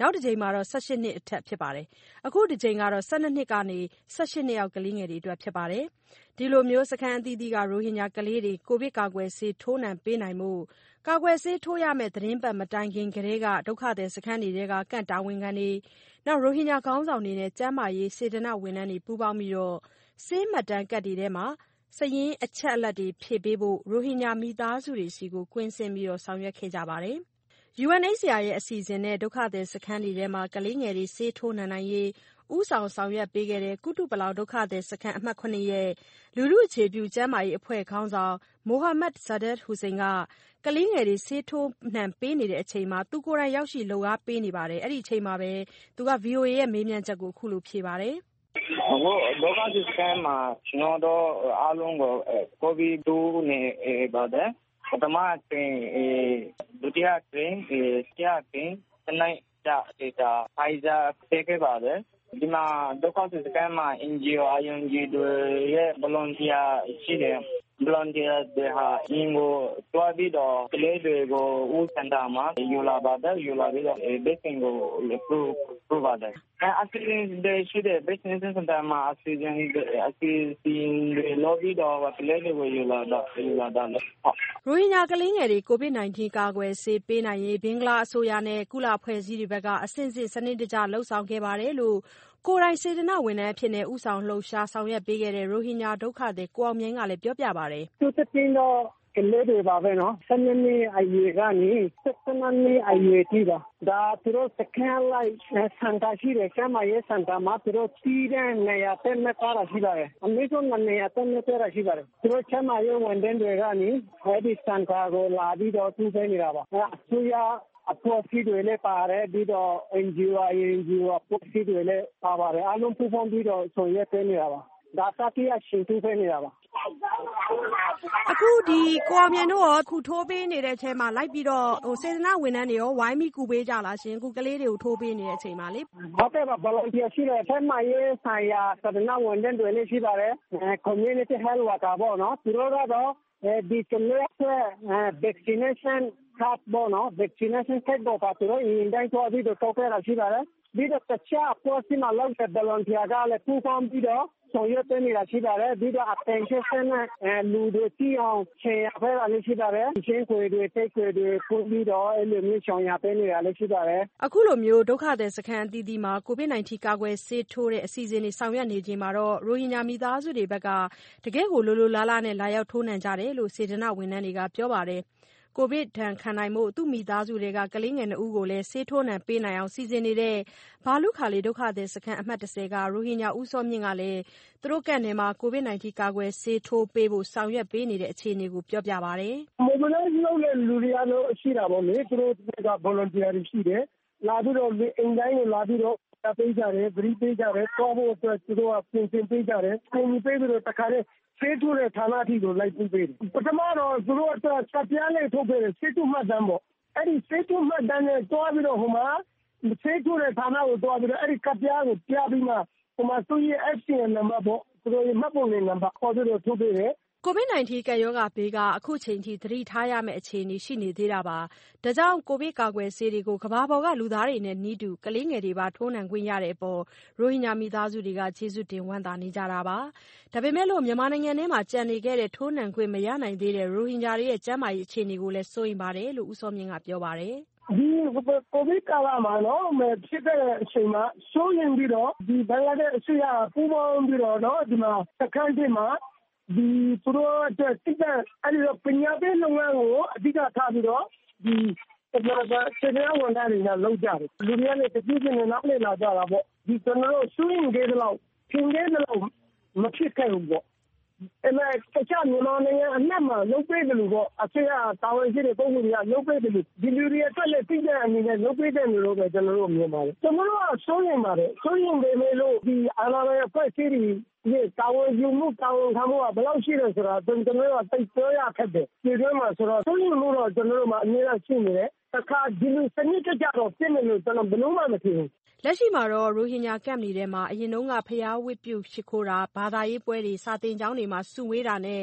နောက်တစ်ကြိမ်မှာတော့18နှစ်အထက်ဖြစ်ပါတယ်။အခုတစ်ကြိမ်ကတော့12နှစ်ကနေ18နှစ်အောက်ကလေးငယ်တွေအတွက်ဖြစ်ပါတယ်။ဒီလိုမျိုးစခန်းအသီးသီးကရိုဟင်ဂျာကလေးတွေကိုဗစ်ကာကွယ်ဆေးထိုးနှံပေးနိုင်မှုကာကွယ်ဆေးထိုးရမယ့်သတင်းပတ်မတိုင်ခင်ကတည်းကဒုက္ခသည်စခန်းတွေကကန့်တာဝန်ခံတွေရိုဟင်ဂျာခေါင်းဆောင်တွေနဲ့ကျန်းမာရေးစေတနာ့ဝန်ထမ်းတွေပူးပေါင်းပြီးဆေးမှတ်တမ်းကတ်တွေထဲမှာစာရင်းအချက်အလက်တွေဖြည့်ပေးဖို့ရိုဟင်ဂျာမိသားစုတွေဆီကွင်းဆင်းပြီးဆောင်ရွက်ခဲ့ကြပါတယ်။ UNHCR ရဲ့အစီအစဉ်နဲ့ဒုက္ခသည်စခန်းတွေထဲမှာကလေးငယ်တွေဆေးထိုးနှံနိုင်ရေးဦးဆောင်ရွက်ပေးခဲ့တဲ့ကုတုပလောင်ဒုက္ခသည်စခန်းအမှတ်7ရဲ့လူထုအခြေပြုကျန်းမာရေးအဖွဲ့ခေါင်းဆောင်မိုဟာမက်ဇာဒတ်ဟူစိန်ကကလေးငယ်တွေဆေးထိုးနှံပေးနေတဲ့အချိန်မှာသူကိုယ်တိုင်ရောက်ရှိလုပ်အားပေးနေပါတယ်။အဲ့ဒီအချိန်မှာပဲသူက VOA ရဲ့မေးမြန်းချက်ကိုအခုလိုဖြေပါတယ်။အခုဒုက္ခသည်စခန်းမှာကျွန်တော်တို့အားလုံးကိုကိုဗစ်2နေပါတယ်။ပထမအကြိမ်ဒုတိယအကြိမ်တတိယအကြိမ်နေ့တာဖိုင်ဇာပေးခဲ့ပါတယ်။ဒီမှာဒုက္ခသည်စခန်းမှာ NGO ING တွေရဲ့ volunteer ရှိတယ်။ volunteer တွေဟာအင်းကိုတွားပြီးတော့ကလေးတွေကိုဦးစံတာမှာယူလာပြီးတော့ business ကိုပြပါတယ်။အစီအစဉ်တွေရှိတဲ့ business center မှာအစီအစဉ်တွေလုပ်ပြီးတော့ကလေးတွေကိုယူလာတာလေ။ရိုဟင်ဂျာကလေးငယ်တွေ COVID-19 ကာကွယ်ဆေးပေးနိုင်ရေးဘင်္ဂလားအစိုးရနဲ့ကုလအဖွဲ့အစည်းတွေဘက်ကအဆင့်ဆင့်စနစ်တကျလှုပ်ဆောင်ခဲ့ပါတယ်လို့ကိုယ်တိုင်စေတနာ့ဝန်ထမ်းအဖြစ်ဦးဆောင်လှုပ်ရှားဆောင်ရွက်ပေးခဲ့တဲ့ရိုဟင်ဂျာဒုက္ခသည်ကိုအောင်မြိုင်ကလည်းပြောပြပါတယ်။သူတပင်းတော့ကလေးတွေပါပဲနော်12နှစ်အရွယ်ကနေ17နှစ်အရွယ်ထိပါဒါသူတို့စကန်လိုက်စန်တာရှိတယ်ကျမရဲ့စန်တာမှာသူတို့တီးတဲ့နေရာတက်မဲ့ပါရှိပါတယ်အမေတို့နေရာတက်မဲ့ပါရှိပါတယ်သူတို့ကျမရဲ့ဝန်ထမ်းတွေကနေအဲဒီစန်တာကိုလာပြီးတော့သူ့ပေးနေတာပါအစိုးရအပေါ်စီတွေလည်းပါတယ်ပြီးတော့ NGO အပေါ်စီတွေလည်းပါပါတယ်အလုံးပူပေါင်းပြီးတော့ဆောင်ရွက်ပေးနေတာပါဒါသတိအရှင်သူပေးနေတာပါအခုဒီကိုအောင်မြန်တို့ရောအခုထိုးပေးနေတဲ့အချိန်မှာလိုက်ပြီးတော့စေတနာ့ဝန်ထမ်းတွေရောဝိုင်းပြီးကူပေးကြလားရှင်အခုကလေးတွေကိုထိုးပေးနေတဲ့အချိန်မှာလေဟုတ်ကဲ့ပါ volunteer ရှိတယ်ဆက်မရေးဆိုင်ရာစေတနာ့ဝန်ထမ်းတွေလည်းရှိပါတယ် community health worker ပေါ့နော်သူတို့ကတော့ဒီကလေးတွေ vaccination card ပေါ့နော် vaccination card တော့သူတို့အရင်တိုင်းသွားပြီးတော့ထုတ်ခဲ့တာရှိပါတယ်ပြီးတော့တခြားပေါ်စီမှာလောက်တဲ့ volunteer ကလည်းပူးပေါင်းပြီးတော့ဆောင်ရွက်ပေးနေတာရှိပါတယ်ပြီးတော့ attention နဲ့လူတွေကြည့်အောင်ချေရဖဲတာလည်းရှိပါတယ်ချင်းခွေတွေတိတ်ခွေတွေပုံပြီးတော့အဲ့လိုမျိုးဆောင်ရွက်ပေးနေတာလည်းရှိပါတယ်အခုလိုမျိုးဒုက္ခသည်စခန်းအသီးသီးမှာ COVID-19 ကာကွယ်ဆေးထိုးတဲ့အစီအစဉ်တွေဆောင်ရွက်နေချိန်မှာတော့ရိုဟင်ဂျာမိသားစုတွေဘက်ကတကယ့်ကိုလိုလိုလားလားနဲ့လာရောက်ထိုးနှံကြတယ်လို့စေတနာ့ဝန်ထမ်းတွေကပြောပါတယ်ကိုဗစ်ဒဏ်ခံနိုင်မှုသူ့မိသားစုတွေကကလေးငယ်2ဦးကိုလည်းဆေးထိုးနှံပေးနိုင်အောင်စီစဉ်နေတဲ့ဘာလုခါလီဒုက္ခသည်စခန်းအမှတ်10ကရိုဟင်ဂျာဦးစောမြင့်ကလည်းသူတို့ကန့်ထဲမှာ COVID-19 ကာကွယ်ဆေးထိုးပေးဖို့ဆောင်ရွက်ပေးနေတဲ့အခြေအနေကိုပြောပြပါတယ်။မိုဘိုလိုင်းလုပ်တဲ့လူတွေကတော့ရှိတာပေါ့လေသူတို့က volunteer ရှိတယ်လာပြီးတော့အင်တိုင်းကိုလာပြီးတော့ပေးကြတယ်ဂရီးပေးကြတယ်တော့ဖို့အတွက်သူတို့ကပြင်ဆင်ပေးကြတယ်ပြင်ပေးပြီးတော့တခါလေဆေးထိုးတဲ့ဌာနအထိကိုလိုက်ပြီးပေးတယ်ပထမတော့သူတို့ကစပြားလေးထုတ်ပေးတယ်ဆေးထိုးမှတ်တမ်းပေါ့အဲ့ဒီဆေးထိုးမှတ်တမ်းနဲ့တွားပြီးတော့ဟိုမှာဆေးထိုးတဲ့ဌာနကိုတွားပြီးတော့အဲ့ဒီကပြားကိုပြပြီးမှဟိုမှာသူရဲ့ FCN နံပါတ်ပေါ့သူတို့ရဲ့မှတ်ပုံတင်နံပါတ်ခေါ်ပြီးတော့ထုတ်ပေးတယ် COVID-19 ကပ်ရောဂါဘေးကအခုချိန်ထိသတိထားရမယ့်အခြေအနေရှိနေသေးတာပါ။ဒါကြောင့်ကိုဗစ်ကာကွယ်ဆေးတွေကိုကမ္ဘာပေါ်ကလူသားတွေနဲ့နီးတူကလေးငယ်တွေပါထိုးနှံခွင့်ရတဲ့အပေါ်ရိုဟင်ဂျာမိသားစုတွေကကျေးဇူးတင်ဝမ်းသာနေကြတာပါ။ဒါပေမဲ့လို့မြန်မာနိုင်ငံထဲမှာကျန်နေခဲ့တဲ့ထိုးနှံခွင့်မရနိုင်သေးတဲ့ရိုဟင်ဂျာတွေရဲ့ကျန်းမာရေးအခြေအနေကိုလည်းစိုးရိမ်ပါတယ်လို့ဦးစောမြင့်ကပြောပါတယ်။ဒီကိုဗစ်ကာလမှာနော်ဖြစ်တဲ့အချိန်မှာစိုးရင်ပြီးတော့ဒီဘင်္ဂလားဒေ့ရှ်အစိုးရပူးပေါင်းပြီးတော့နော်ဒီမှာစခန်းတွေမှာဒီသူတို့အတွက်တိကျအဲ့ဒီတော့ပညာပေးလုပ်ငန်းကိုအဓိကထားပြီးတော့ဒီစေတနာ့ဝန်ထမ်းတွေနဲ့လုပ်ကြတယ်လူတွေလည်းတပြည့်ပြည့်နဲ့နောက်လည်းလာကြတာပေါ့ဒီကျွန်တော်တို့ဆွေးနွေးကြတဲ့လောက်သင်ခဲ့တဲ့လောက်မဖြစ်ခဲ့ဘူးပေါ့အဲ့မဲ့တခြားမြန်မာနိုင်ငံအနှံ့မှာလုပ်ပေးတယ်လို့ပေါ့အစိုးရတာဝန်ရှိတဲ့ပုဂ္ဂိုလ်တွေကလုပ်ပေးတယ်လို့ဒီလူတွေအတွက်လည်းသိတဲ့အနေနဲ့လုပ်ပေးတယ်လို့ပဲကျွန်တော်တို့မြင်ပါတယ်ကျွန်တော်တို့ကစိုးရင်ပါတယ်စိုးရင်ပေမဲ့လို့ဒီအာဏာပိုင်အဖွဲ့အစည်းတွေဒီတာဝန်ယူမှုတာဝန်ခံမှုကဘယ်လောက်ရှိလဲဆိုတာကျွန်တော်တို့ကသိပြောရခက်တယ်ဒီလိုမှဆိုတော့စိုးရင်မှုတော့ကျွန်တော်တို့မှာအများကြီးရှိနေတယ်တစ်ခါဒီလိုစနစ်တကျတော့ပြည့်နေလို့ကျွန်တော်ဘယ်လို့မှမထင်ဘူးလက်ရှိမှာတော့ရိုဟင်ဂျာကမ္ဘာထဲမှာအရင်တုန်းကဖျားဝတ်ပြုရှိခိုးတာဘာသာရေးပွဲတွေစာသင်ကျောင်းတွေမှာစုဝေးတာနဲ့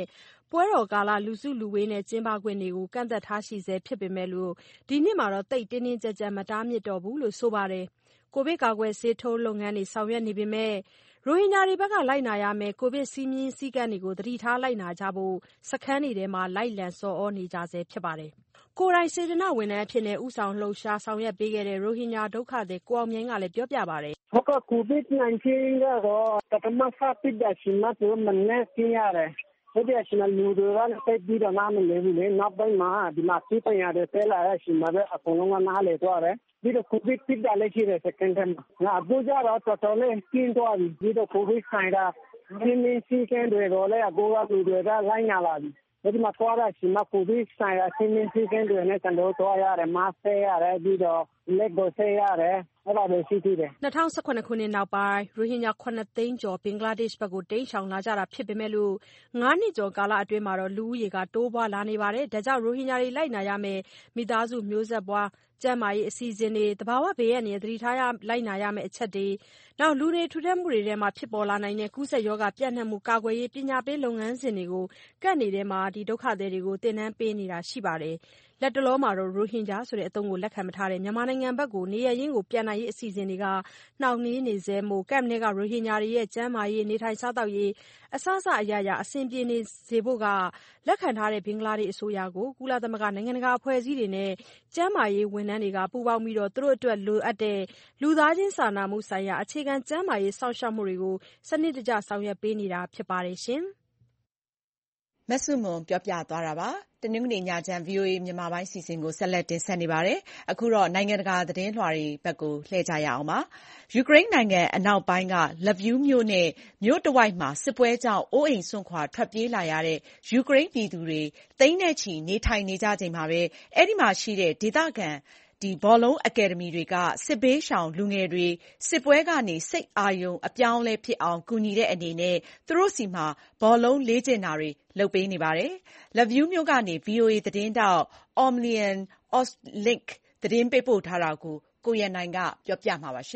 ပွဲတော်ကာလလူစုလူဝေးနဲ့ကျင်းပခွင့်တွေကိုကန့်သတ်ထားရှိဆဲဖြစ်ပေမဲ့ဒီနှစ်မှာတော့သိပ်တင်းတင်းကြပ်ကြပ်မတားမြစ်တော့ဘူးလို့ဆိုပါတယ်။ကိုဗစ်ကာကွယ်ဆေးထိုးလုပ်ငန်းတွေဆောင်ရွက်နေပေမဲ့ရိုဟင်ဂျာတွေဘက်ကလိုက်နာရမယ့်ကိုဗစ်စည်းမျဉ်းစည်းကမ်းတွေကိုသတိထားလိုက်နာကြဖို့စခန်းတွေထဲမှာလိုက်လံဆော်ဩနေကြဆဲဖြစ်ပါတယ်။ကိုယ်တိုင်စေတနာ့ဝန်ထမ်းအဖြစ်ဦးဆောင်လှုပ်ရှားဆောင်ရွက်ပေးခဲ့တဲ့ရိုဟင်ဂျာဒုက္ခသည်ကိုအောင်မြိုင်ကလည်းပြောပြပါတယ်။ COVID-19 ကတော့ပထမစဖြစ်တဲ့အချိန်မှာသူမနဲ့သိရတယ်။ဒီအချိန်လူတွေကလည်းသိပြီးတော့နားမလည်ဘူးလေ။နောက်ပိုင်းမှာဒီမှာသိပညာတွေတက်လာတဲ့အချိန်မှာပဲအကုန်လုံးကနားလည်သွားတယ်။ပြီးတော့ COVID ဖြစ်တာလည်းရှိတယ် second time မှာ။အခုကျတော့တော်တော်လေးကျင်းသွားပြီ။ပြီးတော့ COVID ဆိုင်တာစည်းမျဉ်းစည်းကမ်းတွေကိုလည်းအခုကလူတွေကလိုက်နာလာပြီ။ဒီမှာသွားတဲ့အချိန်မှာ COVID ဆိုင်ရာစည်းမျဉ်းစည်းကမ်းတွေနဲ့ကျနော်တို့သွားရတယ်။ mask တပ်ရတယ်။ပြီးတော့လက်ကိုဆေးရတယ်။အဲ့ဒါတွေရှိသေးတယ်။2018ခုနှစ်နောက်ပိုင်းရိုဟင်ဂျာ9သိန်းကျော်ဘင်္ဂလားဒေ့ရှ်ဘက်ကိုတိမ်းရှောင်လာကြတာဖြစ်ပေမဲ့9နှစ်ကျော်ကာလအတွင်းမှာလူဦးရေကတိုးပွားလာနေပါတယ်။ဒါကြောင့်ရိုဟင်ဂျာတွေလိုက်နာရမယ့်မိသားစုမျိုးဆက်ပွားကျန်းမာရေးအစီအစဉ်တွေသဘာဝဘေးအန္တရာယ်သတိထားလိုက်နာရမယ့်အချက်တွေလူနေထူထပ်မှုတွေထဲမှာဖြစ်ပေါ်လာနိုင်တဲ့ကူးစက်ရောဂါပြန့်နှံ့မှုကာကွယ်ရေးပညာပေးလုပ်ငန်းစဉ်တွေကိုကန့်နေတဲ့မှာဒုက္ခသည်တွေကိုသင်တန်းပေးနေတာရှိပါတယ်။လတ်တလောမှာရိုဟင်ဂျာဆိုတဲ့အသုံးကိုလက်ခံမထားတဲ့မြန်မာနိုင်ငံဘက်ကိုနေရပ်ရင်းကိုပြန်နိုင်ရေးအစီအစဉ်တွေကနှောင့်နှေးနေဆဲမို့ကမ္ဘာ့ရိုဟင်ဂျာတွေရဲ့ကျန်းမာရေးနေထိုင်စားသောက်ရေးအစအရာရာအဆင်ပြေနေစေဖို့လက်ခံထားတဲ့ဘင်္ဂလားဒေ့ရှ်အစိုးရကိုကုလသမဂ္ဂနိုင်ငံတကာအဖွဲ့အစည်းတွေနဲ့ကျန်းမာရေးဝန်ထမ်းတွေကပူးပေါင်းပြီးသူတို့အတွက်လိုအပ်တဲ့လူသားချင်းစာနာမှုဆိုင်ရာအခြေခံကျန်းမာရေးစောင့်ရှောက်မှုတွေကိုစနစ်တကျဆောင်ရွက်ပေးနေတာဖြစ်ပါတယ်ရှင်။မဆုမွန်ပြောပြသွားတာပါ။တနင်္ဂနွေညချမ်း VOA မြန်မာပိုင်းစီစဉ်ကိုဆက်လက်တင်ဆက်နေပါတယ်။အခုတော့နိုင်ငံတကာသတင်းလွှာတွေဘက်ကိုလှည့်ကြရအောင်ပါ။ယူကရိန်းနိုင်ငံအနောက်ပိုင်းက Lviv မြို့နဲ့မြို့တဝိုက်မှာစစ်ပွဲကြောင့်အိုးအိမ်စွန့်ခွာထွက်ပြေးလာရတဲ့ယူကရိန်းပြည်သူတွေသိန်းနဲ့ချီနေထိုင်နေကြချိန်မှာပဲအဲဒီမှာရှိတဲ့ဒေသခံဘောလုံးအကယ်ဒမီတွေကစစ်ဘေးရှောင်လူငယ်တွေစစ်ပွဲကနေစိတ်အာရုံအပြောင်းအလဲဖြစ်အောင်ကူညီတဲ့အနေနဲ့သူတို့ဆီမှာဘောလုံးလေ့ကျင့်တာတွေလုပ်ပေးနေပါတယ်။ Lviv မြို့ကနေ VOA သတင်းထောက် Omlian Oslik သတင်းပေးပို့ထားတာကိုကိုရန်နိုင်ကပြောပြမှာပါ။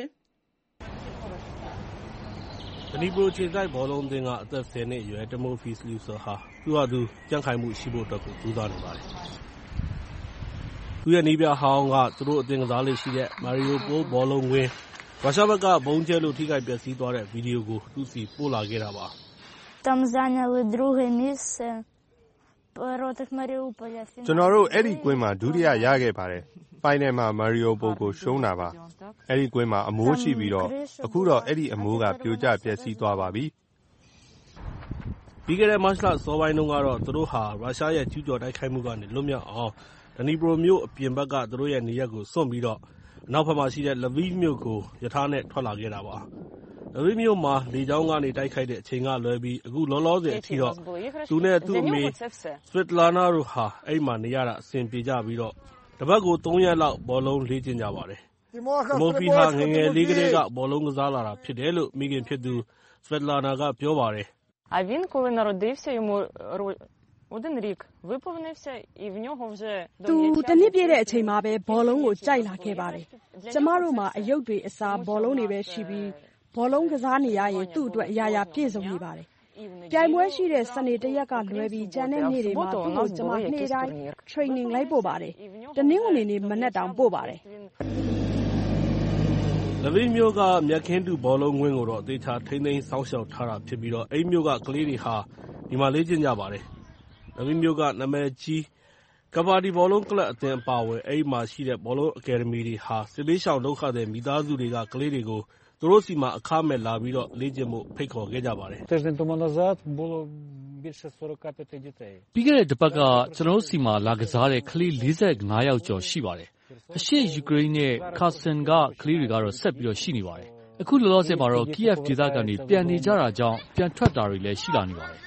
ဒနီပရိုခြေစိုက်ဘောလုံးအသင်းကအသက်10နှစ်အရွယ် Timofey Sluser ဟာသူကြံ့ခိုင်မှုရှိဖို့အတွက်ကိုကြိုးစားနေပါတယ်။သူ့ရဲ့နည်းပြဟောင်းကသူတို့အသင်းကစားလေ့ရှိတဲ့ Mariupol ဘောလုံးကွင်းရုရှားဘက်ကဗုံးကျဲလို့ထိခိုက်ပျက်စီးသွားတဲ့ဗီဒီယိုကိုသူ့ဆီပို့လာခဲ့တာပါ။ "ကျွန်တော်တို့အဲဒီကွင်းမှာဒုတိယရခဲ့ပါတယ်။ ဖိုင်နယ်မှာ Mariupol ကိုရှုံးတာပါ။ အဲဒီကွင်းမှာအမိုးရှိပြီးအခုတော့အဲဒီအမိုးကပြိုကျပျက်စီးသွားပါပြီ။ " ပြီးခဲ့တဲ့မတ်လအစောပိုင်းတုန်းကတော့သူတို့ဟာရုရှားရဲ့ကျူးကျော်တိုက်ခိုက်မှုကနေလွတ်မြောက်အောင်ဒနီပရိုမြို့အပြင်ဘက်ကသူတို့ရဲ့နေရပ်ကိုစွန့်ပြီးအနောက်ဘက်မှာရှိတဲ့ Lviv မြို့ကိုရထားနဲ့ထွက်လာခဲ့တာပါ။ Lviv မြို့မှာလေကြောင်းကနေတိုက်ခိုက်တဲ့အချိန်ကလွဲပြီးအခုလောလောဆယ်အထိတော့သူနဲ့သူ့အမေ Svetlana တို့ဟာအဲဒီမှာနေရတာအဆင်ပြေကြပြီးတပတ်ကို3 ရက်လောက်ဘောလုံးလေ့ကျင့်ကြပါတယ်။ Timofey ဟာငယ်ငယ်လေးကတည်းကဘောလုံးကစားလာတာဖြစ်တယ်လို့မိခင်ဖြစ်သူ Svetlana ကပြောပါတယ်။ " သူတနှစ်ပြည့်တဲ့အချိန်မှာပဲဘောလုံးကိုကြိုက်လာခဲ့ပါတယ်။ကျမတို့မှာအရုပ်တွေအစားဘောလုံးတွေပဲရှိပြီးဘောလုံးကစားနေရရင်သူ့အတွက်အရာရာပြည့်စုံနေပါတယ်။ပြိုင်ပွဲရှိတဲ့စနေတရက်ကလွဲပြီးကျန်တဲ့နေ့တွေမှာသူ့ကိုကျမနေ့တိုင်း training လိုက်ပို့ပါတယ်။တနင်္ဂနွေနေ့မနက်တောင်ပို့ပါတယ်။ " Lviv မြို့ကမြက်ခင်းတုဘောလုံးကွင်းကိုတော့အသေချာထိန်းသိမ်းစောင့်ရှောက်ထားတာဖြစ်ပြီးအဲဒီမြို့ကကလေးတွေဟာဒီမှာလေ့ကျင့်ကြပါတယ်။ Lviv မြို့ကနာမည်ကြီး Kabardi ဘောလုံးကလပ်အသင်းအပါအဝင်အဲဒီမှာရှိတဲ့ဘောလုံးအကယ်ဒမီတွေဟာစစ်ဘေးရှောင်ဒုက္ခသည်မိသားစုတွေကကလေးတွေကိုသူတို့ဆီမှာအခမဲ့လာပြီးလေ့ကျင့်ဖို့ဖိတ်ခေါ်ခဲ့ကြပါတယ်။ "ပြီးခဲ့တဲ့တပတ်ကကျနော်တို့ဆီမှာလာကစားတဲ့ကလေး45 ယောက်ကျော်ရှိပါတယ်။ အရှေ့ယူကရိန်းနဲ့ Kherson ကကလေးတွေကတော့ဆက်ပြီးရှိနေပါတယ်။ အခုလောလောဆယ်မှာတော့ Kyiv ဒေသခံတွေပြန်နေကြတာကြောင့်ပြန်ထွက်တာတွေလည်းရှိလာနေပါတယ်။"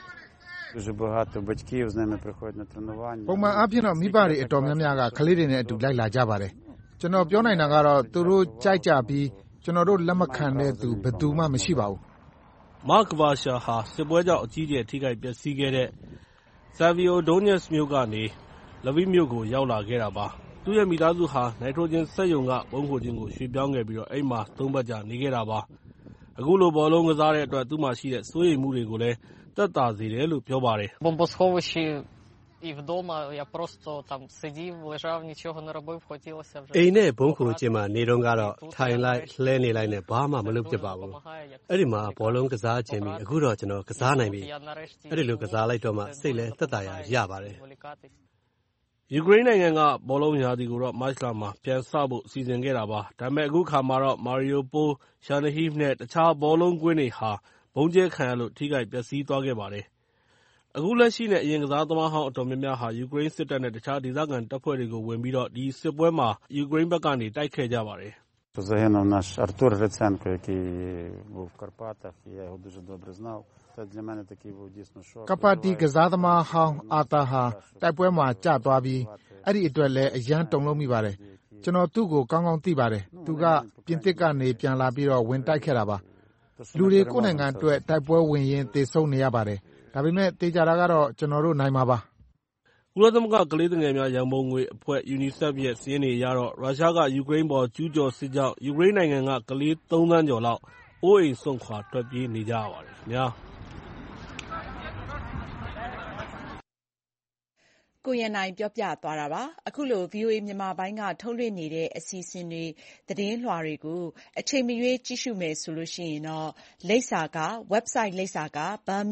ပုံမှန်အားဖြင့်တော့မိဘတွေအတော်များများကကလေးတွေနဲ့အတူလိုက်လာကြပါတယ်။ကျနော်ပြောနိုင်တာကတော့သူတို့ကြိုက်ကြပြီးကျနော်တို့လက်မခံတဲ့သူဘယ်သူမှမရှိပါဘူး။ Mark Varsha ဟာစစ်ပွဲကြောင့်အကြီးအကျယ်ထိခိုက်ပျက်စီးခဲ့တဲ့ Sievierodonetsk မြို့ကနေ Lviv မြို့ကိုရောက်လာခဲ့တာပါ။ သူ့ရဲ့မိသားစုဟာနိုက်ထရိုဂျင်စက်ရုံကဗုံးခိုကျင်းကိုရွှေ့ပြောင်းခဲ့ပြီးအဲဒီမှာ3 ပတ်ကြာနေခဲ့တာပါ။ အခုလိုဘောလုံးကစားတဲ့အတွက်သူ့မှာရှိတဲ့စိုးရိမ်မှုတွေကိုလည်းသက်သာစေတယ်လို့ပြောပါတယ်။ І вдома я просто там сидів, лежав, нічого не робив, хотілося вже. အိမ်နဲ့ဘုံခိုကျင်းမှာနေတော့ကတော့ထိုင်လိုက်လှဲနေလိုက်နဲ့ဘာမှမလုပ်ဖြစ်ပါဘူး။အဲ့ဒီမှာဘောလုံးကစားခြင်းပြီးအခုတော့ကျွန်တော်ကစားနိုင်ပြီ။အဲ့ဒီလိုကစားလိုက်တော့မှစိတ်လဲသက်သာရပါတယ်။ယူကရိန်းနိုင်ငံကဘောလုံးရာသီကိုတော့မတ်လမှာပြန်စဖို့စီစဉ်ခဲ့တာပါ။ဒါပေမဲ့အခုခါမှာတော့မာရီယိုပိုလ်၊ရှာနဟီးဖ်နဲ့တခြားဘောလုံးကွင်းတွေဟာဗုံးကျဲခံရလို့ထိခိုက်ပျက်စီးသွားခဲ့ပါတယ်။အခုလက်ရှိနဲ့အရင်ကစားသမားဟောင်းအတော်များများဟာယူကရိန်းစစ်တပ်နဲ့တခြားဒေသခံတပ်ဖွဲ့တွေကိုဝင်ပြီးတော့ဒီစစ်ပွဲမှာယူကရိန်းဘက်ကနေတိုက်ခဲ့ကြပါတယ်။ Загинув наш Артур Гриценко, який був в Карпатах, і я його дуже добре знав. Це для мене такий був дійсно шок. ကပတီကစားသမားဟောင်းအာတာဟာတိုက်ပွဲမှာကျသွားပြီးအဲ့ဒီအတွက်လည်းအရန်တုန်လုံးမိပါတယ်။ကျွန်တော်သူ့ကိုကောင်းကောင်းသိပါတယ်။သူကပြင်သစ်ကနေပြန်လာပြီးတော့ဝင်တိုက်ခဲ့တာပါ။လူတွေကိုယ်နိုင်ငံအတွက်တိုက်ပွဲဝင်ရင်းသေဆုံးနေရပါတယ်။ဒါပေမဲ့တေချာတာကတော့ကျွန်တော်တို့နိုင်မှာပါ။ကုလသမဂ္ဂကလေးသူငယ်များရန်ပုံငွေအဖွဲ့ UNICEF ရဲ့စာရင်းတွေအရတော့ရုရှားကယူကရိန်းပေါ်ကျူးကျော်စစ်ကြောင့်ယူကရိန်းနိုင်ငံကကလေး3 သန်းကျော်လောက်အိုးအိမ်စွန့်ခွာထွက်ပြေးနေကြရပါတယ်ခင်ဗျာ။ကိုရန်နိုင်ပြောပြသွားတာပါ။အခုလို VOA မြန်မာပိုင်းကထုတ်လွှင့်နေတဲ့အစီအစဉ်တွေသတင်းလွှာတွေကိုအချိန်မရွေးကြည့်ရှုမယ်ဆိုလို့ရှိရင်တော့website လိပ်စာက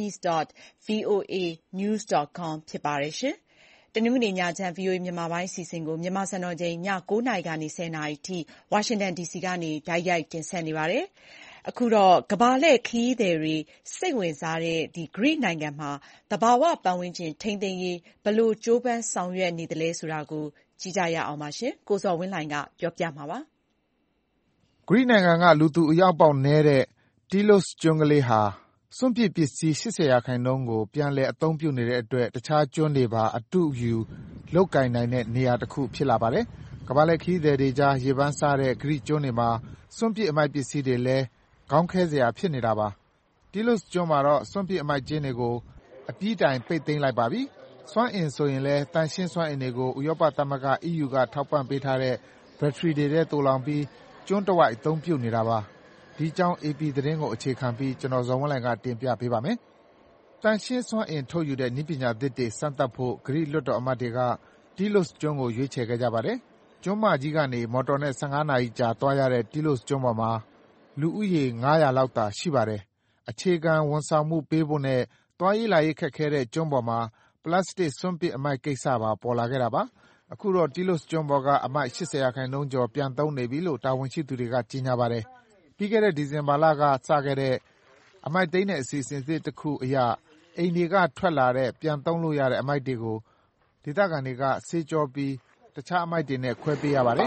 burmese.voanews.com ဖြစ်ပါတယ်ရှင်။တနင်္ဂနွေညချမ်း VOA မြန်မာပိုင်းအစီအစဉ်ကိုမြန်မာစံတော်ချိန်ည 9 နာရီကနေ 10 နာရီထိဝါရှင်တန် DC ကနေတိုက်ရိုက်တင်ဆက်နေပါတယ်။အခုတော့ကမ္ဘာလှည့်ခရီးသည်တွေစိတ်ဝင်စားတဲ့ဂရိနိုင်ငံမှာသဘာဝပတ်ဝန်းကျင်ထိန်းသိမ်းရေးဘယ်လိုကြိုးပမ်းဆောင်ရွက်နေသလဲဆိုတာကိုကြည့်ကြရအောင်ပါရှင်။ကိုဇော်ဝင်းလှိုင်ကပြောပြမှာပါ။ဂရိနိုင်ငံကလူသူအယောက်ပေါက်နည်းတဲ့ Tilos ကျွန်းကလေးဟာစွန့်ပစ်ပစ္စည်း 80% ကိုပြန်လည်အသုံးပြုနေတဲ့အတွက်တခြားကျွန်းတွေပါအတုယူလုပ်ကိုင်နိုင်တဲ့နေရာတစ်ခုဖြစ်လာပါတယ်။ကမ္ဘာလှည့်ခရီးသည်တွေကြားရေပန်းစားတဲ့ဂရိကျွန်းတွေမှာစွန့်ပစ်အမှိုက်ပစ္စည်းတွေလည်းခေါင်းခဲစရာဖြစ်နေတာပါ။ Tilos ကျွန်းမှာတော့စွန့်ပစ်အမှိုက်ကျင်းတွေကိုအပြီးတိုင်ပိတ်သိမ်းလိုက်ပါပြီ။စွမ်းအင်ဆိုရင်လည်းသန့်ရှင်းစွမ်းအင်တွေကိုဥရောပသမဂ္ဂ EU ကထောက်ပံ့ပေးထားတဲ့ဘက်ထရီတွေထဲသိုလှောင်ပြီးကျွန်းတစ်ဝိုက်အသုံးပြုနေတာပါ။ဒီအကြောင်း AP သတင်းကိုအခြေခံပြီးကျွန်တော်ဇော်ဝင်းလှိုင်ကတင်ပြပေးပါမယ်။သန့်ရှင်းစွမ်းအင်ထုတ်ယူတဲ့နည်းပညာသစ်တွေစမ်းသပ်ဖို့ဂရိလွှတ်တော်အမတ်တွေက Tilos ကျွန်းကိုရွေးချယ်ခဲ့ကြပါတယ်။ကျွန်းမကြီးကနေမော်တော်နဲ့15နာရီကြာသွားရတဲ့ Tilos ကျွန်းပေါ်မှာလူဦးရေ900လောက်သာရှိပါတယ်။အခြေခံဝန်ဆောင်မှုပေးဖို့နဲ့သွားရေးလာရေးခက်ခဲတဲ့ကျွန်းပေါ်မှာပလတ်စတစ်စွန့်ပစ်အမှိုက်ကိစ္စပါပေါ်လာခဲ့တာပါ။အခုတော့ Tilos ကျွန်းပေါ်ကအမှိုက် 80% ကျော်ပြန်သုံးနေပြီလို့တာဝန်ရှိသူတွေကကြေညာပါတယ်။ပြီးခဲ့တဲ့ဒီဇင်ဘာလကစခဲ့တဲ့အမှိုက်သိမ်းတဲ့အစီအစဉ်သစ်တစ်ခုအရအိမ်တွေကထွက်လာတဲ့ပြန်သုံးလို့ရတဲ့အမှိုက်တွေကိုဒေသခံတွေကဆေးကြောပြီးတခြားအမှိုက်တွေနဲ့ခွဲပေးရပါတယ်။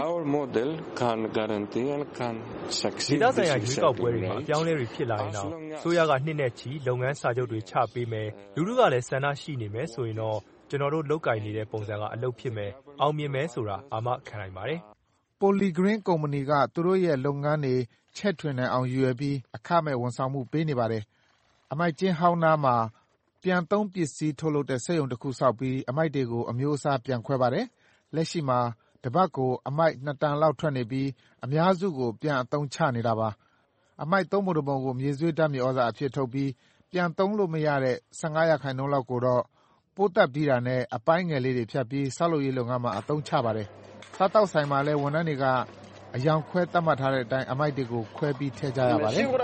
ဒေသဆိုင်ရာရွေးကောက်ပွဲတွေမှာအပြောင်းအလဲတွေဖြစ်လာရင်တော့အစိုးရကနှစ်နဲ့ချီလုပ်ငန်းစာချုပ်တွေချပေးမယ်။လူထုကလည်းဆန္ဒရှိနေမယ်ဆိုရင်တော့ကျွန်တော်တို့လုပ်ကိုင်နေတဲ့ပုံစံကအလုပ်ဖြစ်မယ်။အောင်မြင်မယ်ဆိုတာအာမခံနိုင်ပါတယ်။ Polygreen ကုမ္ပဏီကသူတို့ရဲ့လုပ်ငန်းတွေချဲ့ထွင်နိုင်အောင်ရည်ရွယ်ပြီးအခမဲ့ဝန်ဆောင်မှုပေးနေပါတယ်။အမှိုက်ကျင်းဟောင်းနားမှာပြန်သုံးပစ္စည်းထုတ်လုပ်တဲ့စက်ရုံတစ်ခုဆောက်ပြီးအမှိုက်တွေကိုအမျိုးအစားပြန်ခွဲပါတယ်။လက်ရှိမှာတပတ်ကိုအမှိုက်2 တန်လောက်ထွက်နေပြီးအများစုကိုပြန်အသုံးချနေတာပါ။အမှိုက်3 ပုံ 1 ပုံကိုမြေဆွေးဓာတ်မြေဩဇာအဖြစ်ထုတ်ပြီးပြန်သုံးလို့မရတဲ့15% လောက်ကိုတော့ပိုးသတ်ပြီးတာနဲ့အပိုင်းငယ်လေးတွေဖြတ်ပြီးဆောက်လုပ်ရေးလုပ်ငန်းမှာအသုံးချပါတယ်။စားသောက်ဆိုင်မှာလည်းဝန်ထမ်းတွေကအရောင်ခွဲသတ်မှတ်ထားတဲ့အတိုင်းအမှိုက်တွေကိုခွဲပြီးထည့်ကြရပါတယ်။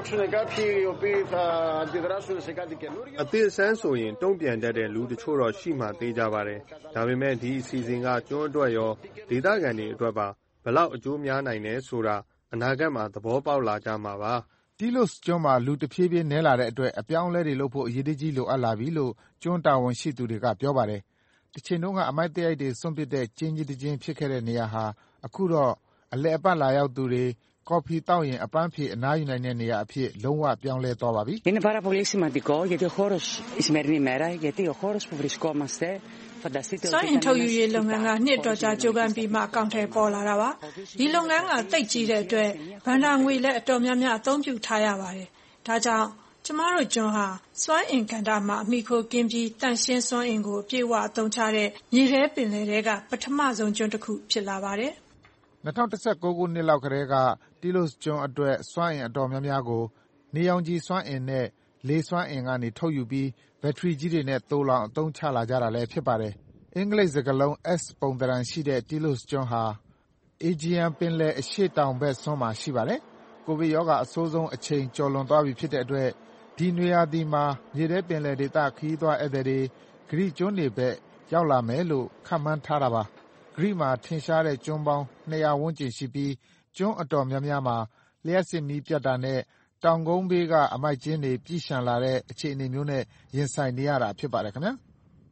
အသစ်အဆန်းဆိုရင်တုံ့ပြန်တတ်တဲ့လူတချို့တော့ရှိမှသိကြပါတယ်။ဒါပေမဲ့ဒီအစီအစဉ်ကကျွန်းအတွက်ရောဒေသခံတွေအတွက်ပါဘယ်လောက်အကျိုးများနိုင်တယ်ဆိုတာအနာဂတ်မှာသဘောပေါက်လာကြမှာပါ။ Tilos ကျွန်းမှာလူတဖြည်းဖြည်းနည်းလာတဲ့အတွက်အပြောင်းအလဲတွေလုပ်ဖို့အရေးတကြီးလိုအပ်လာပြီလို့ကျွန်းတာဝန်ရှိသူတွေကပြောပါတယ်။တချိန်တုန်းကအမှိုက်သရိုက်တွေစွန့်ပစ်တဲ့ကျင်းကြီးတစ်ကျင်းဖြစ်ခဲ့တဲ့နေရာဟာအခုတော့အလည်အပတ်လာရောက်သူတွေကော်ဖီသောက်ရင်အပန်းဖြေအနားယူနိုင်တဲ့နေရာအဖြစ်လုံးဝပြောင်းလဲသွားပါပြီ။ Είναι πάρα πολύ σημαντικό γιατί ο χώρος η σημερινή ημέρα γιατί ο χώρος που βρισκόμαστε စွမ်းအင်ထုတ်ယူရေးလုပ်ငန်းကနှစ်တော်ကြာကြိုးပမ်းပြီးမှအကောင့်ထဲပေါ်လာတာပါ။ဒီလုပ်ငန်းကသိပ်ကြီးတဲ့အတွက်ဘဏ္ဍာငွေလည်းအတော်များများအသုံးပြုထားရပါတယ်။ဒါကြောင့်ကျမတို့ကျွန်းဟာစွမ်းအင်ကဏ္ဍမှာအမိခိုကင်းပြီးတန့်ရှင်းစွမ်းအင်ကိုအပြည့်အဝအသုံးချတဲ့မြေထဲပင်လယ်ထဲကပထမဆုံးကျွန်းတစ်ခုဖြစ်လာပါတယ်။2019 ခုနှစ်လောက်ကတည်းက Tilos ကျွန်းအတွက်စွမ်းအင်အတော်များများကိုနေရောင်ခြည်စွမ်းအင်နဲ့လေစွမ်းအင်ကနေထုတ်ယူပြီးဘက်ထရီကြီးတွေနဲ့သိုလှောင်အသုံးချလာကြတာလည်းဖြစ်ပါတယ်။အင်္ဂလိပ်စကားလုံး S ပုံသဏ္ဍာန်ရှိတဲ့ Tilos ကျွန်းဟာ Aegean ပင်လယ်အရှေ့တောင်ဘက်စွန်းမှာရှိပါတယ်။ကိုဗစ်ရောဂါအဆိုးဆုံးအချိန်ကျော်လွန်သွားပြီဖြစ်တဲ့အတွက်ဒီနွေရာသီမှာမြေထဲပင်လယ်ဒေသခရီးသွားဧည့်သည်တွေဂရိကျွန်းတွေဘက်ရောက်လာမယ်လို့ခန့်မှန်းထားတာပါ။ဂရိမှာထင်ရှားတဲ့ကျွန်းပေါင်း200ဝန်းကျင်ရှိပြီးကျွန်းအတော်များများမှာလျှပ်စစ်မီးပြတ်တာနဲ့တောင်ကုန်းဘေးကအမိုက်ကျင်းတွေပြည့်လျှံလာတဲ့အခြေအနေမျိုးနဲ့ရင်ဆိုင်နေရတာဖြစ်ပါတယ်ခင်ဗျာ။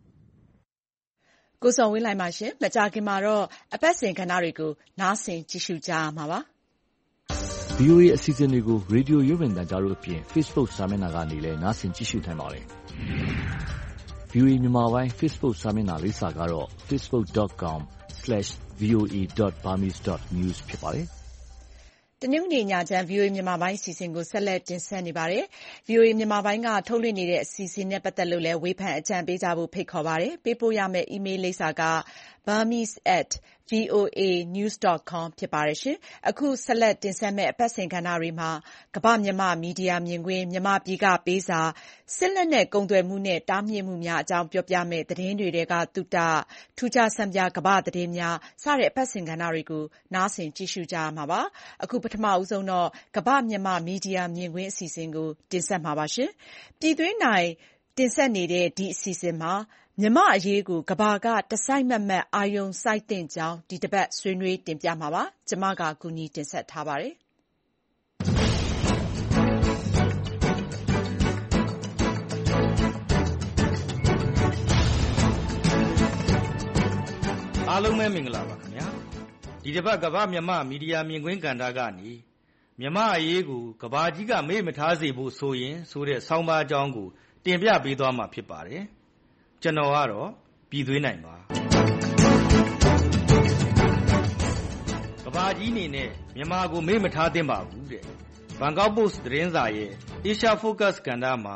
ကိုဇော်ဝင်းလှိုင်ပါရှင်။မကြာခင်မှာတော့အပတ်စဉ်ကဏ္ဍတွေကိုနားဆင်ကြည့်ရှုကြရမှာပါ။ VOA အစီအစဉ်တွေကိုရေဒီယိုရုပ်မြင်သံကြားတို့အပြင် Facebook စာမျက်နှာကနေလည်းနားဆင်ကြည့်ရှုနိုင်ပါတယ်။ VOA မြန်မာပိုင်း Facebook စာမျက်နှာလိပ်စာကတော့ facebook.com/voa.burmese.news ဖြစ်ပါတယ်။တနင်္ဂနွေညချမ်း VOA မြန်မာပိုင်းအစီအစဉ်ကိုဆက်လက်တင်ဆက်နေပါတယ်။ VOA မြန်မာပိုင်းကထုတ်လွှင့်နေတဲ့အစီအစဉ်နဲ့ပတ်သက်လို့လည်းဝေဖန်အကြံပေးကြဖို့ဖိတ်ခေါ်ပါတယ်။ပေးပို့ရမယ့်အီးမေးလ်လိပ်စာကburmese@voanews.com ဖြစ်ပါတယ်။အခုဆက်လက်တင်ဆက်မယ့်အပတ်စဉ်ကဏ္ဍတွေမှာကမ္ဘာ့မြန်မာ့မီဒီယာမြင်ကွင်း၊မြန်မာပြည်ကပေးစာ၊စစ်လက်နက်ကုန်သွယ်မှုနဲ့တားမြစ်မှုများအကြောင်းပြောပြမယ့်သတင်းတွေထဲကသုတ၊ထူးခြားဆန်းပြကမ္ဘာ့သတင်းများစတဲ့အပတ်စဉ်ကဏ္ဍတွေကိုနားဆင်ကြည့်ရှုကြရမှာပါ။အခုပထမဦးဆုံးတော့ကမ္ဘာ့မြန်မာ့မီဒီယာမြင်ကွင်းအစီအစဉ်ကိုတင်ဆက်မှာပါ။ပြည်တွင်းနိုင်တင်ဆက်နေတဲ့ဒီအစီအစဉ်မှာမြန်မာ့အရေးကိုကမ္ဘာကတစိုက်မတ်မတ်အာရုံစိုက်သင့်ကြောင်းဒီတပတ်ဆွေးနွေးတင်ပြမှာပါ။ကျွန်မကကူညီတင်ဆက်ထားပါတယ်။အားလုံးပဲမင်္ဂလာပါခင်ဗျာ။ဒီတပတ်ကမ္ဘာ့မြန်မာ့မီဒီယာမြင်ကွင်းကဏ္ဍကနေမြန်မာအရေးကိုကမ္ဘာကြီးကမေ့မထားစေဖို့ဆိုရင်ဆိုတဲ့ဆောင်းပါးအကြောင်းကိုတင်ပြပေးသွားမှာဖြစ်ပါတယ်။ကျွန်တော်ကတော့ပြည်သွေးနိုင်ပါကဘာကြီးအနေနဲ့မြန်မာကိုမေ့မထားသင့်ပါဘူးတဲ့ဘန်ကောက်ပို့စ်သတင်းစာရဲ့ Asia Focus ကဏ္ဍမှာ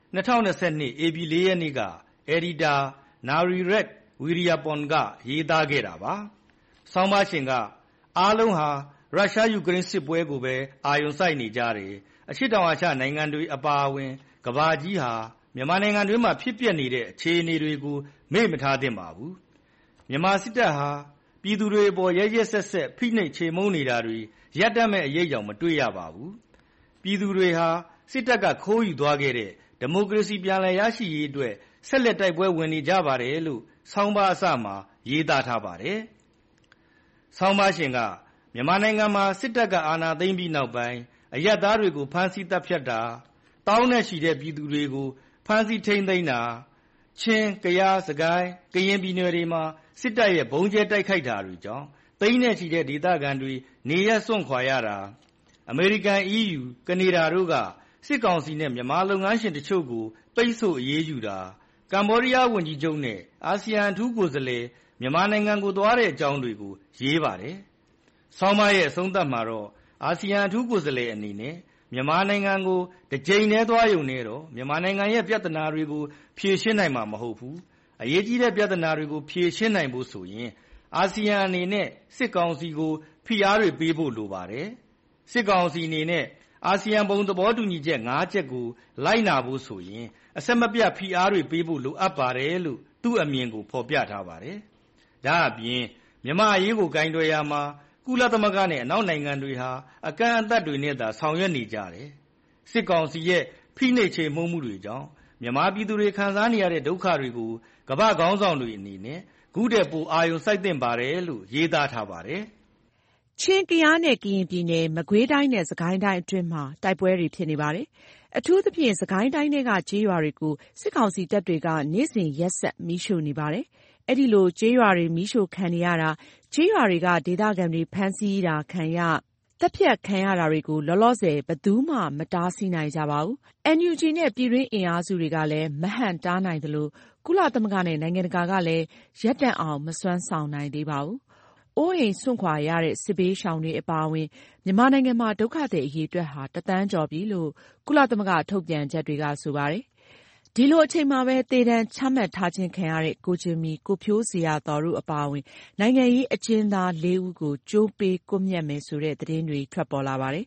2022 AB 4 ရက်နေ့က Editor Narirat Wiryaporn ကရေးသားခဲ့တာပါဆောင်းပါးရှင်ကအားလုံးဟာရုရှားယူကရိန်းစစ်ပွဲကိုပဲအာရုံစိုက်နေကြတယ်အရှေ့တောင်အာရှနိုင်ငံတွေအပါအဝင်ကဘာကြီးဟာမြန်မာနိုင်ငံတွင်းမှာဖြစ်ပျက်နေတဲ့အခြေအနေတွေကိုမေ့မထားသင့်ပါဘူးမြန်မာစစ်တပ်ဟာပြည်သူတွေအပေါ်ရဲရဲဆက်ဆက်ဖိနှိပ်ချေမှုန်းနေတာတွေရပ်တန့်မဲ့အရေးကြောင့်မတွေ့ရပါဘူးပြည်သူတွေဟာစစ်တပ်ကခိုးယူသွားခဲ့တဲ့ဒီမိုကရေစီပြန်လည်ရရှိရေးအတွက်ဆက်လက်တိုက်ပွဲဝင်နေကြပါတယ်လို့ဆောင်းပါးအစမှာရေးသားထားပါတယ်ဆောင်းပါးရှင်ကမြန်မာနိုင်ငံမှာစစ်တပ်ကအာဏာသိမ်းပြီးနောက်ပိုင်းအရပ်သားတွေကိုဖမ်းဆီးတပ်ဖြတ်တာတောင်းနဲ့ရှိတဲ့ပြည်သူတွေကိုဖမ်းဆီးထိန်းသိမ်းတာချင်း၊ကယား၊စကိုင်း၊ကရင်ပြည်နယ်တွေမှာစစ်တပ်ရဲ့ဘုံကျဲတိုက်ခိုက်တာတွေကြောင့်သိန်းနဲ့ရှိတဲ့ဒေသခံတွေနေရပ်စွန့်ခွာရတာအမေရိကန် EU ကနေဒါတို့ကစစ်ကောင်စီနဲ့မြန်မာလုပ်ငန်းရှင်တချို့ကိုပိတ်ဆို့အရေးယူတာကမ္ဘောဒီးယားဝန်ကြီးချုပ်နဲ့အာဆီယံအထူးကိုယ်စားလှယ်မြန်မာနိုင်ငံကိုသွားတဲ့အကြောင်းတွေကိုရေးပါတယ်ဆောင်းပါးရဲ့အဆုံးသတ်မှာတော့အာဆီယံအထူးကိုယ်စားလှယ်အနေနဲ့မြန်မာနိုင်ငံကိုတစ်ကြိမ်နဲ့သွားရုံနဲ့တော့မြန်မာနိုင်ငံရဲ့ပြဿနာတွေကိုဖြေရှင်းနိုင်မှာမဟုတ်ဘူးအရေးကြီးတဲ့ပြဿနာတွေကိုဖြေရှင်းနိုင်ဖို့ဆိုရင်အာဆီယံအနေနဲ့စစ်ကောင်စီကိုဖိအားတွေပေးဖို့လိုပါတယ်စစ်ကောင်စီအနေနဲ့အာဆီယံဘုံသဘောတူညီချက်၅ချက်ကိုလိုက်နာဖို့ဆိုရင်အဆက်မပြတ်ဖိအားတွေပေးဖို့လိုအပ်ပါတယ်လို့သူ့အမြင်ကိုဖော်ပြထားပါတယ်ဒါအပြင်မြန်မာအရေးကိုဂိုင်းတွယ်ရမှာကုလသမဂ္ဂနဲ့အနောက်နိုင်ငံတွေဟာအကန့်အသတ်တွေနဲ့သာဆောင်ရွက်နေကြတယ်စစ်ကောင်စီရဲ့ဖိနှိပ်ချေမှုန်းမှုတွေကြောင့်မြန်မာပြည်သူတွေခံစားနေရတဲ့ဒုက္ခတွေကိုကမ္ဘာခေါင်းဆောင်တွေအနေနဲ့ခုတည်းပိုအာရုံစိုက်သင့်ပါတယ်လို့ရေးသားထားပါတယ်ချင်း၊ကယားနဲ့ကရင်ပြည်နယ်၊မကွေးတိုင်းနဲ့စစ်ကိုင်းတိုင်းအတွင်းမှာတိုက်ပွဲတွေဖြစ်နေပါတယ်။အထူးသဖြင့်စစ်ကိုင်းတိုင်းထဲကကျေးရွာတွေကိုစစ်ကောင်စီတပ်တွေကနေ့စဉ်ရက်ဆက်မီးရှို့နေပါတယ်။အဲဒီလိုကျေးရွာတွေမီးရှို့ခံနေရတာကျေးရွာတွေကဒေသခံတွေဖမ်းဆီးတာခံရသတ်ဖြတ်ခံရတာတွေကိုလောလောဆယ်ဘယ်သူမှမတားဆီးနိုင်ကြပါဘူး။ NUG နဲ့ပြည်တွင်းအင်အားစုတွေကလည်းမဟန့်တားနိုင်သလိုကုလသမဂ္ဂနဲ့နိုင်ငံတကာကလည်းရပ်တန့်အောင်မစွမ်းဆောင်နိုင်သေးပါဘူး။အိုးအိမ်စွန့်ခွာရတဲ့စစ်ဘေးရှောင်တွေအပါအဝင်မြန်မာနိုင်ငံမှာဒုက္ခသည်အရေအတွက်ဟာ1 သန်းကျော်ပြီလို့ကုလသမဂ္ဂထုတ်ပြန်ချက်တွေကဆိုပါတယ်။ဒီလိုအချိန်မှာပဲသေဒဏ်ချမှတ်ထားခြင်းခံရတဲ့ကိုဂျင်မီ၊ကိုဖြိုးဇေယျာသော်တို့အပါအဝင်နိုင်ငံရေးအကျဉ်းသား4ဦးကိုကြိုးပေးကွပ်မျက်မယ်ဆိုတဲ့သတင်းတွေထွက်ပေါ်လာပါတယ်။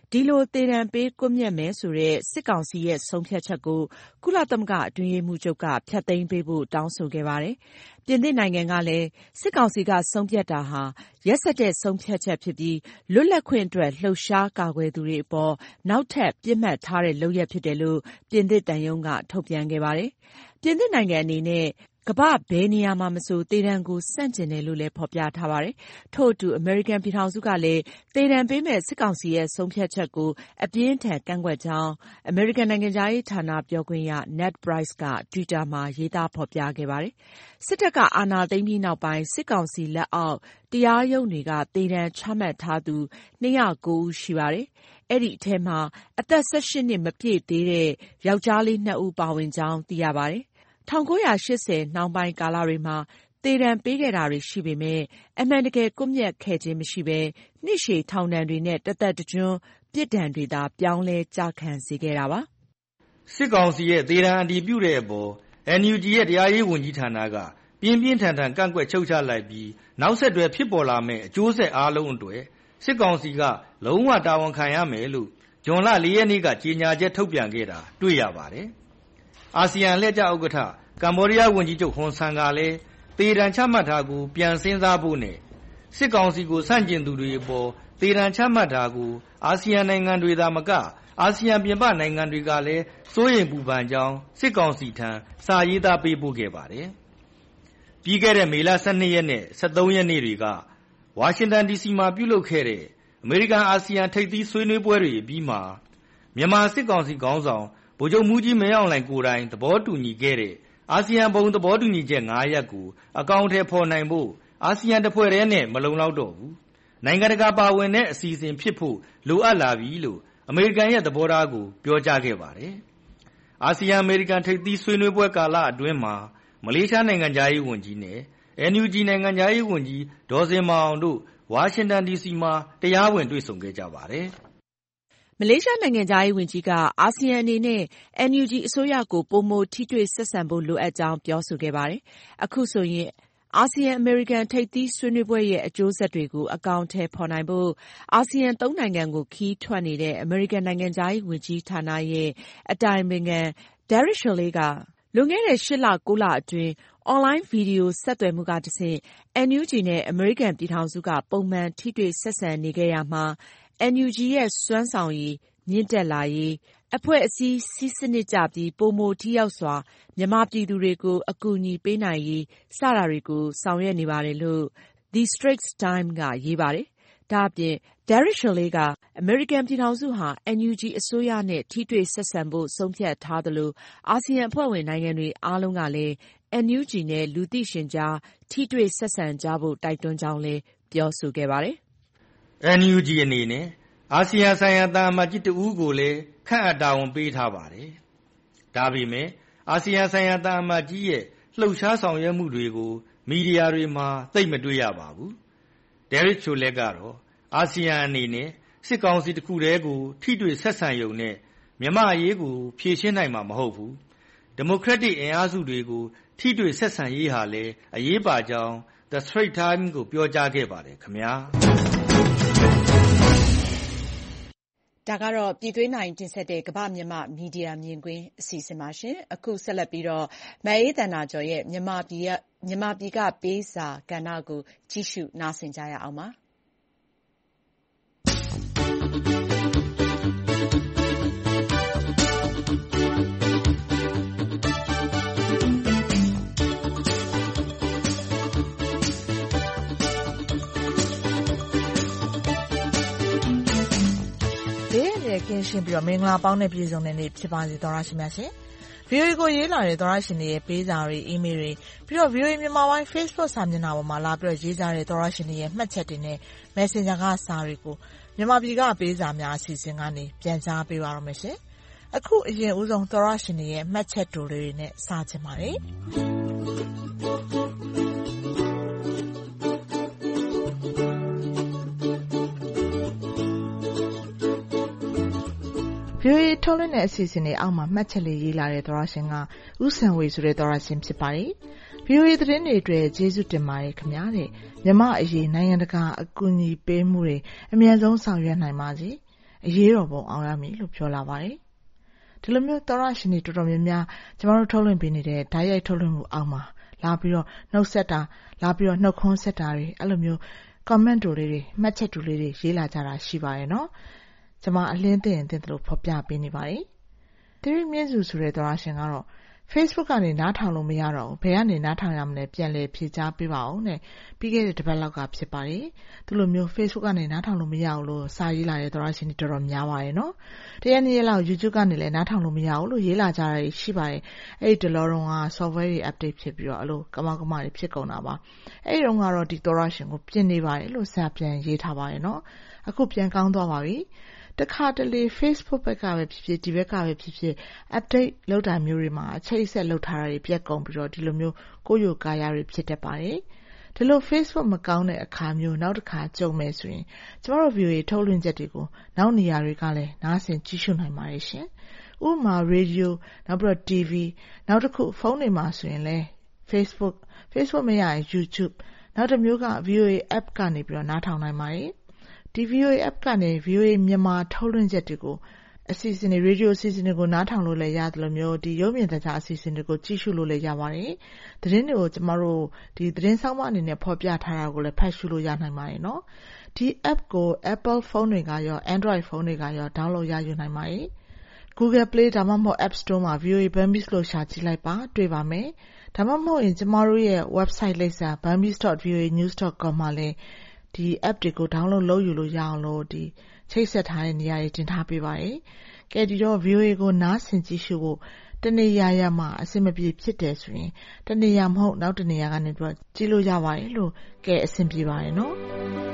ဒီလိုသေဒဏ်ပေးကွပ်မျက်မယ်ဆိုတဲ့စစ်ကောင်စီရဲ့ဆုံးဖြတ်ချက်ကိုကုလသမဂ္ဂအတွင်းရေးမှူးချုပ်ကဖျက်သိမ်းပေးဖို့တောင်းဆိုခဲ့ပါတယ်။ပြင်သစ်နိုင်ငံကလည်းစစ်ကောင်စီကဆုံးဖြတ်တာဟာရက်စက်တဲ့ဆုံးဖြတ်ချက်ဖြစ်ပြီးလွတ်လပ်ခွင့်အတွက်လှုပ်ရှားကာကွယ်သူတွေအပေါ်နောက်ထပ်ပစ်မှတ်ထားတဲ့လုပ်ရပ်ဖြစ်တယ်လို့ပြင်သစ်သံရုံးကထုတ်ပြန်ခဲ့ပါတယ်။ပြင်သစ်နိုင်ငံအနေနဲ့ကမ္ဘာ့ဘယ်နေရာမှာမဆိုသေဒဏ်ကိုဆန့်ကျင်တယ်လို့လည်းဖော်ပြထားပါတယ်။ထို့အတူအမေရိကန်ပြည်ထောင်စုကလည်းသေဒဏ်ပေးမဲ့စစ်ကောင်စီရဲ့ဆုံးဖြတ်ချက်ကိုအပြင်းထန်ကန့်ကွက်ကြောင်းအမေရိကန်နိုင်ငံခြားရေးဌာနပြောခွင့်ရ Ned Price က Twitter မှာရေးသားဖော်ပြခဲ့ပါတယ်။စစ်တပ်ကအာဏာသိမ်းပြီးနောက်ပိုင်းစစ်ကောင်စီလက်အောက်တရားရုံးတွေကသေဒဏ်ချမှတ်ထားသူ209ဦးရှိပါတယ်။အဲ့ဒီအထဲမှာအသက်18နှစ်မပြည့်သေးတဲ့ယောက်ျားလေး2ဦးပါဝင်ကြောင်းသိရပါတယ်။1980နှောင်းပိုင်းကာလတွေမှာသေဒဏ်ပေးခဲ့တာတွေရှိပေမဲ့အမှန်တကယ်ကွပ်မျက်ခဲ့ခြင်းမရှိဘဲနှစ်ရှည်ထောင်ဒဏ်တွေနဲ့တသက်တကျွန်းပြစ်ဒဏ်တွေသာပြောင်းလဲကြခံစေခဲ့တာပါ။စစ်ကောင်စီရဲ့သေဒဏ်အတည်ပြုတဲ့အပေါ် NUG ရဲ့တရားရေးဝန်ကြီးဌာနကပြင်းပြင်းထန်ထန်ကန့်ကွက်ချုပ်ချလိုက်ပြီးနောက်ဆက်တွဲဖြစ်ပေါ်လာမယ့်အကျိုးဆက်အားလုံးအတွက်စစ်ကောင်စီကလုံးဝတာဝန်ခံရမယ်လို့ဇွန်လ4 ရက်နေ့ကကြေညာချက်ထုတ်ပြန်ခဲ့တာတွေ့ရပါတယ်။အာဆီယံလက်ကျဥက္ကဋ္ဌကမ္ဘောဒီးယားဝန်ကြီးချုပ်ဟွန်ဆန်ကလည်းသေဒဏ်ချမှတ်တာကိုပြန်စဉ်းစားဖို့နဲ့စစ်ကောင်စီကိုဆန့်ကျင်သူတွေအပေါ်သေဒဏ်ချမှတ်တာကိုအာဆီယံနိုင်ငံတွေသာမကအာဆီယံပြင်ပနိုင်ငံတွေကလည်းစိုးရိမ်ပူပန်ကြောင်းစစ်ကောင်စီထံစာရေးသားပေးပို့ခဲ့ပါတယ်။ပြီးခဲ့တဲ့မေလ12ရက်နဲ့13ရက်နေ့တွေကဝါရှင်တန် DC မှာပြုလုပ်ခဲ့တဲ့အမေရိကန်အာဆီယံထိပ်သီးဆွေးနွေးပွဲတွေအပြီးမှာမြန်မာစစ်ကောင်စီခေါင်းဆောင်ဗိုလ်ချုပ်မှူးကြီးမင်းအောင်လှိုင်ကိုယ်တိုင်သဘောတူညီခဲ့တဲ့အာဆီယံဘုံသဘောတူညီချက်9ရပ်ကိုအကောင်အထည်ဖော်နိုင်ဖို့အာဆီယံတစ်ဖွဲ့တည်းနဲ့မလုံလောက်တော့ဘူး။နိုင်ငံတကာပါဝင်တဲ့အစီအစဉ်ဖြစ်ဖို့လိုအပ်လာပြီလို့အမေရိကန်ရဲ့သဘောထားကိုပြောကြားခဲ့ပါတယ်။အာဆီယံအမေရိကန်ထိပ်သီးဆွေးနွေးပွဲကာလအတွင်းမှာမလေးရှားနိုင်ငံသားရေးဝန်ကြီးနဲ့ NUG နိုင်ငံသားရေးဝန်ကြီးဒေါ်စင်မောင်တို့ဝါရှင်တန် DC မှာတရားဝင်တွေ့ဆုံခဲ့ကြပါတယ်။မလေးရှားနိုင်ငံခြားရေးဝန်ကြီးကအာဆီယံအနေနဲ့ NUG အစိုးရကိုပိုမိုထိတွေ့ဆက်ဆံဖို့လိုအပ်ကြောင်းပြောဆိုခဲ့ပါတယ်။အခုဆိုရင်အာဆီယံအမေရိကန်ထိပ်သီးဆွေးနွေးပွဲရဲ့အကျိုးဆက်တွေကိုအကောင်အထည်ဖော်နိုင်ဖို့အာဆီယံ3နိုင်ငံကိုခီးထွက်နေတဲ့အမေရိကန်နိုင်ငံခြားရေးဝန်ကြီးဌာနရဲ့အတိုင်ပင်ခံ Derek Chollet ကလွန်ခဲ့တဲ့8 လ 9 လအတွင်းအွန်လိုင်းဗီဒီယိုဆက်သွယ်မှုကတဆင့် NUG နဲ့အမေရိကန်ပြည်ထောင်စုကပုံမှန်ထိတွေ့ဆက်ဆံနေခဲ့ရမှာ NUG ရဲ့စွမ်းဆောင်ရည်မြင့်တက်လာရေးအဖွဲ့အစည်းစည်းစနစ်ကျပြီးပိုမိုထိရောက်စွာမြန်မာပြည်သူတွေကိုအကူအညီပေးနိုင်ရေးစတာတွေကိုဆောင်ရွက်နေပါတယ်လို့ The Straits Times ကရေးပါတယ်။ဒါ့အပြင် Derek Chollet ကအမေရိကန်ပြည်ထောင်စုဟာ NUG အစိုးရနဲ့ထိတွေ့ဆက်ဆံဖို့ဆုံးဖြတ်ထားသလိုအာဆီယံအဖွဲ့ဝင်နိုင်ငံတွေအားလုံးကလည်း NUG နဲ့လူသိရှင်ကြားထိတွေ့ဆက်ဆံကြဖို့တိုက်တွန်းကြောင်းလည်းပြောဆိုခဲ့ပါတယ်။ NUG အနေနဲ့အာဆီယံဆိုင်ရာတာမတ်ကြီးတဦးကိုလည်းခန့်အပ်တာဝန်ပေးထားပါတယ်။ဒါပေမဲ့အာဆီယံဆိုင်ရာတာမတ်ကြီးရဲ့လှုပ်ရှားဆောင်ရွက်မှုတွေကိုမီဒီယာတွေမှာသိပ်မတွေ့ရပါဘူး။ Derek Chollet ကတော့အာဆီယံအနေနဲ့စစ်ကောင်စီတစ်ခုတည်းကိုထိတွေ့ဆက်ဆံရုံနဲ့မြန်မာအရေးကိုဖြေရှင်းနိုင်မှာမဟုတ်ဘူး။ဒီမိုကရက်တစ်အင်အားစုတွေကိုထိတွေ့ဆက်ဆံရေးဟာလည်းအရေးပါကြောင်း The Straits Times ကိုပြောကြားခဲ့ပါတယ်ခင်ဗျာ။ဒါကတော့ပြည်သွေးနိုင်တင်ဆက်တဲ့ကမ္ဘာမြန်မာမီဒီယာမြင်ကွင်းအစီအစဉ်ပါရှင်။အခုဆက်လက်ပြီးတော့မအေးသန္တာကျော်ရဲ့မြန်မာပြည်ကပေးစာကဏ္ဍကိုကြည့်ရှုနားဆင်ကြရအောင်ပါ။ကင်းရှင်းပြီးတော့မင်္ဂလာပေါင်းနဲ့ပြည့်စုံတဲ့နေ့ဖြစ်ပါစေသောရရှိမြတ်ရှင်။ VOA ကိုရေးလာတဲ့သောရရှင်တွေရဲ့ပေးစာတွေအီးမေးလ်တွေပြီးတော့ VOA မြန်မာပိုင်း Facebook စာမျက်နှာပေါ်မှာလာပြီးတော့ရေးကြတဲ့သောရရှင်တွေရဲ့မှတ်ချက်တွေနဲ့ Messenger ကစာတွေကိုမြန်မာပြည်ကပေးစာများအစီအစဉ်ကနေပြန်ကြားပေးပါရမယ်ရှင်။အခုအရင်ဦးဆုံးသောရရှင်တွေရဲ့မှတ်ချက်တွေနဲ့စချင်ပါတယ်။ VOA ထုတ်လွှင့်တဲ့အစီအစဉ်တွေအောက်မှာမှတ်ချက်လေးရေးလာတဲ့သောရရှင်ကဦးဆန်ဝေဆိုတဲ့သောရရှင်ဖြစ်ပါတယ်။ VOA သတင်းတွေအတွက်ကျေးဇူးတင်ပါတယ်ခင်ဗျာတဲ့။မြမအရေးနိုင်ငံတကာအကူအညီပေးမှုတွေအမြန်ဆုံးဆောင်ရွက်နိုင်ပါစေ။အရေးတော်ပုံအောင်ရမည်လို့ပြောလာပါတယ်။ဒီလိုမျိုးသောရရှင်တွေတော်တော်များများကျမတို့ထုတ်လွှင့်ပေးနေတဲ့ဓာတ်ရိုက်ထုတ်လွှင့်မှုအောက်မှာလာပြီးတော့နှုတ်ဆက်တာလာပြီးတော့နှုတ်ခွန်းဆက်တာတွေအဲ့လိုမျိုး comment တွေမှတ်ချက်တွေရေးလာကြတာရှိပါတယ်နော်။ကျမအလင်းသိရင်သိတယ်လို့ဖော်ပြပေးနေပါတယ်။သီရိမြင့်စုဆိုတဲ့သောရရှင်ကတော့ Facebook ကနေနားထောင်လို့မရတော့ဘူးဘယ်ကနေနားထောင်ရမလဲပြန်လည်ဖြေကြားပေးပါဦးနဲ့ပြီးခဲ့တဲ့တစ်ပတ်လောက်ကဖြစ်ပါတယ်သူလိုမျိုး Facebook ကနေနားထောင်လို့မရဘူးလို့စာရေးလာတဲ့သောရရှင်တွေတော်တော်များပါတယ်နော်တရက်နေ့လောက် YouTube ကနေလည်းနားထောင်လို့မရဘူးလို့ရေးလာကြတာရှိပါတယ်အဲ့ဒီတလောတော့က software တွေ update ဖြစ်ပြီးတော့အဲ့လိုကမောက်ကမတွေဖြစ်ကုန်တာပါအဲ့ဒီတော့ကတော့ဒီသောရရှင်ကိုပြင်နေပါတယ်လို့စာပြန်ရေးထားပါတယ်နော်အခုပြန်ကောင်းသွားပါပြီတခါတလေ Facebook ဘက်ကပဲဖြစ်ဖြစ်ဒီဘက်ကပဲဖြစ်ဖြစ် update လုပ်တာမျိုးတွေမှာအချိတ်ဆက်လုပ်ထားတာတွေပြတ်ကုန်ပြီးတော့ဒီလိုမျိုးကိုယ်ယူကာယတွေဖြစ်တတ်ပါတယ်ဒီလို Facebook မကောင်းတဲ့အခါမျိုးနောက်တစ်ခါကြုံမယ်ဆိုရင်ကျမတို့ view တွေထုတ်လွှင့်ချက်တွေကိုနောက်နေရာတွေကလည်းနားဆင်ကြည့်ရှုနိုင်ပါတယ်ရှင်ဥပမာ radio နောက်ပြီးတော့ TV နောက်တစ်ခုဖုန်းတွေမှာဆိုရင်လည်း Facebook မရရင် YouTube နောက်တစ်မျိုးက VOA app ကနေပြီးတော့နားထောင်နိုင်ပါတယ်ဒီ VOA app ကနေ VOA မြန်မာထုတ်လွှင့်ချက်တွေကိုအစီအစဉ်တွေ radio အစီအစဉ်တွေကိုနားထောင်လို့လည်းရတယ်လို့မျိုးဒီရုပ်မြင်သံကြားအစီအစဉ်တွေကိုကြည့်ရှုလို့လည်းရပါတယ်။သတင်းတွေကိုကျမတို့ဒီသတင်းဆောင်မအနေနဲ့ဖော်ပြထားတာကိုလည်းဖတ်ရှုလို့ရနိုင်ပါတယ်နော်။ဒီ app ကို Apple ဖုန်းတွေကရော Android ဖုန်းတွေကရော download ရယူနိုင်ပါတယ်။ Google Play ဒါမှမဟုတ် App Store မှာ VOA Burmese လို့ရှာကြည့်လိုက်ပါတွေ့ပါမယ်။ဒါမှမဟုတ်ရင်ကျမတို့ရဲ့ website လိပ်စာ burmese.voanews.com မှာလည်းဒီ app တွေကို download လုပ်ယူလို့ရအောင်လို့ဒီချိတ်ဆက်ထားတဲ့နေရာတွေတင်ထားပေးပါတယ်။ကဲဒီတော့ VOA ကိုနားဆင်ကြည့်ရှုဖို့တနေရာရမှာအဆင်မပြေဖြစ်တယ်ဆိုရင်တနေရာမဟုတ်နောက်တနေရာကနေပြီးတော့ကြည့်လို့ရပါတယ်လို့ကဲအဆင်ပြေပါတယ်နော်။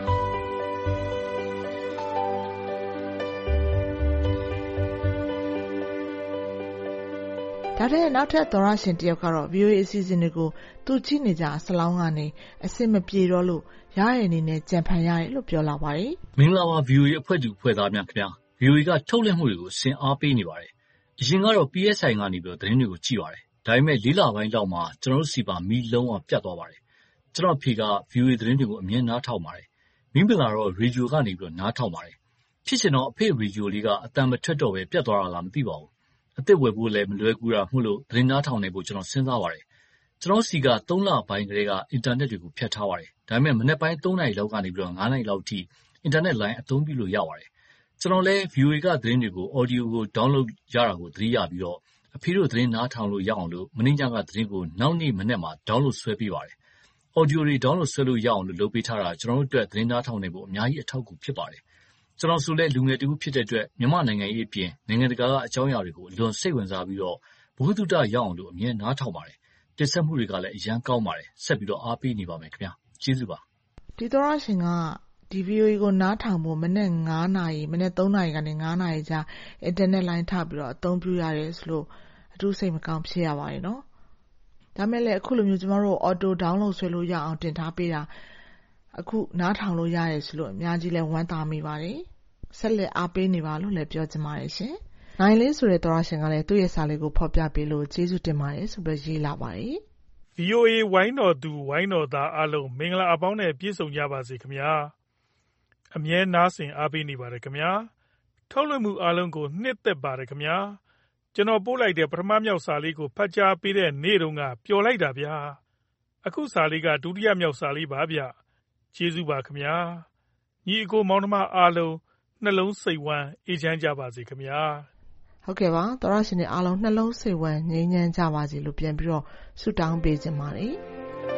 ဒါတဲ့နောက်ထပ်သောရရှင်တယောက်ကတော့ VOA အစီအစဉ်တွေကိုသူကြည့်နေကြဆလောင်းကနေအဆင်မပြေတော့လို့ရရဲ့အနေနဲ့ကြံဖန်ရတယ်လို့ပြောလာပါတယ်။မင်္ဂလာပါ VOA အဖွဲ့သူအဖွဲ့သားများခင်ဗျာ။ VOA ကထုတ်လွှင့်မှုတွေကိုဆင်အားပေးနေပါတယ်။အရင်ကတော့ PSI ကနေပြီးတော့သတင်းတွေကိုကြည့်ပါတယ်။ဒါပေမဲ့၄လပိုင်းလောက်မှာကျွန်တော်တို့စီပါမီလုံးဝပြတ်သွားပါတယ်။ကျွန်တော်အဖေက VOA သတင်းတွေကိုအမြဲနားထောင်ပါတယ်။မိမလာတော့ရေဒီယိုကနေပြီးတော့နားထောင်ပါတယ်။ဖြစ်ချင်တော့အဖေရေဒီယိုလေးကအတန်မထွက်တော့ပဲပြတ်သွားတာလားမသိပါဘူး။အသက်ဝယ်ဖို့လည်းမလွယ်ကူတာမှုလို့သတင်းနားထောင်နေဖို့ကျွန်တော်စဉ်းစားပါတယ်။ကျွန်တော်စီက3လပိုင်းကလေးကအင်တာနက်တွေကိုဖြတ်ထားပါတယ်။ဒါပေမဲ့မနေ့ပိုင်း3နာရီလောက်ကနေပြီးတော့9နာရီလောက်ထိအင်တာနက်လိုင်းအသုံးပြုလို့ရပါတယ်။ကျွန်တော်လည်း VOA ကသတင်းတွေကို audio ကို download ရတာကိုသတိရပြီးတော့အဖေတို့သတင်းနားထောင်လို့ရအောင်လို့မနေ့ညကသတင်းကိုနောက်နေ့မနေ့မှာ download ဆွဲပေးပါတယ်။ audio တွေ download ဆွဲလို့ရအောင်လို့လုပ်ပေးထားတာကျွန်တော်တို့အတွက်သတင်းနားထောင်နေဖို့အများကြီးအထောက်အကူဖြစ်ပါတယ်။ကျွန်တော်ဆိုလည်းလူငယ်တူဖြစ်တဲ့အတွက်မြန်မာနိုင်ငံရေးအပြင်နိုင်ငံတကာကအကြောင်းအရာတွေကိုအလွန်စိတ်ဝင်စားပြီးတော့ဘုဟုတုတရအောင်လို့အမြဲနားထောင်ပါတယ်။တင်ဆက်မှုတွေကလည်းအရန်ကောင်းပါတယ်။ဆက်ပြီးတော့အားပေးနေပါမယ်ခင်ဗျာ။ကျေးဇူးပါ။ဒီသောရရှင်ကဒီ VOA ကိုနားထောင်ဖို့မနေ့9နာရီမနေ့3နာရီကနေ9နာရီကြာအင်တာနက်လိုင်းထပ်ပြီးတော့အသုံးပြုရတယ်ဆိုလို့အထူးစိတ်မကောင်းဖြစ်ရပါတယ်နော်။ဒါမဲ့လည်းအခုလိုမျိုးကျမတို့ auto download ဆွဲလို့ရအောင်တင်ထားပေးတာအခုနားထောင်လို့ရတယ်ဆိုလို့အများကြီးလဲဝမ်းသာမိပါတယ်။ဆက်လက်အားပေးနေပါလို့လည်းပြောချင်ပါတယ်ရှင်။နိုင်လေးဆိုတဲ့သောရရှင်ကလည်းသူ့ရဲ့စာလေးကိုဖော်ပြပေးလို့ကျေးဇူးတင်ပါတယ်ဆိုပြီးရေးလာပါတယ်။ VOA ဝိုင်းတော်သူဝိုင်းတော်သားအားလုံးမင်္ဂလာအပေါင်းနဲ့ပြည့်စုံကြပါစေခင်ဗျာ။အမြဲနားဆင်အားပေးနေပါတယ်ခင်ဗျာ။ထုတ်လွှင့်မှုအားလုံးကိုနှစ်သက်ပါတယ်ခင်ဗျာ။ကျွန်တော်ပို့လိုက်တဲ့ပထမမြောက်စာလေးကိုဖတ်ကြားပေးတဲ့နေ့တုန်းကပျော်လိုက်တာဗျာ။အခုစာလေးကဒုတိယမြောက်စာလေးပါဗျ။ကျေးဇူးပါခင်ဗျာ။ညီအကိုမောင်နှမအားလုံးနှလုံးစိတ်ဝမ်းအေးချမ်းကြပါစေခင်ဗျာ။ဟုတ်ကဲ့ပါသောရရှင်တွေအားလုံးနှလုံးစိတ်ဝမ်းငြိမ်းချမ်းကြပါစေလို့ပြန်ပြီးတော့ဆုတောင်းပေးခြင်းပါတယ်။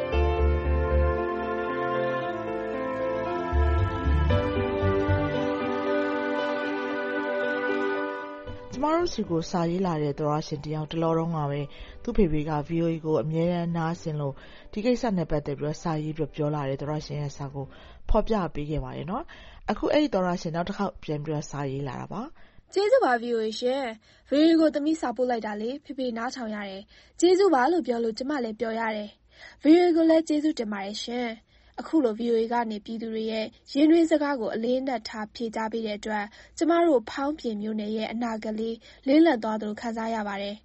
ကျမတို့စီကိုစာရေးလာတဲ့သောရရှင်တယောက်တလောတုန်းကပဲသူ့ဖေဖေက VOA ကိုအမြဲတမ်းနားဆင်လို့ဒီကိစ္စနဲ့ပတ်သက်ပြီးတော့စာရေးပြီးပြောလာတဲ့သောရရှင်ရဲ့စာကိုဖော်ပြပေးခဲ့ပါတယ်နော်။အခုအဲ့ဒီသောရရှင်နောက်တစ်ခေါက်ပြန်ပြီးတော့စာရေးလာတာပါ။ကျေးဇူးပါ VOA ရှင်။ VOA ကိုသမီးစာပို့လိုက်တာလေဖေဖေနားထောင်ရတယ်။ကျေးဇူးပါလို့ပြောလို့ကျမလည်းပြောရတယ်။ VOA ကိုလည်းကျေးဇူးတင်ပါတယ်ရှင်။အခုလို VOA ကနေပြည်သူတွေရဲ့ရင်းနှီးစကားကိုအလေးနက်ထားဖြေကြားပေးတဲ့အတွက်ကျမတို့ဖောင်းပြင်မျိုးနယ်ရဲ့အနာဂတ်လေးလင်းလံသွားသလိုခံစားရပါတယ်။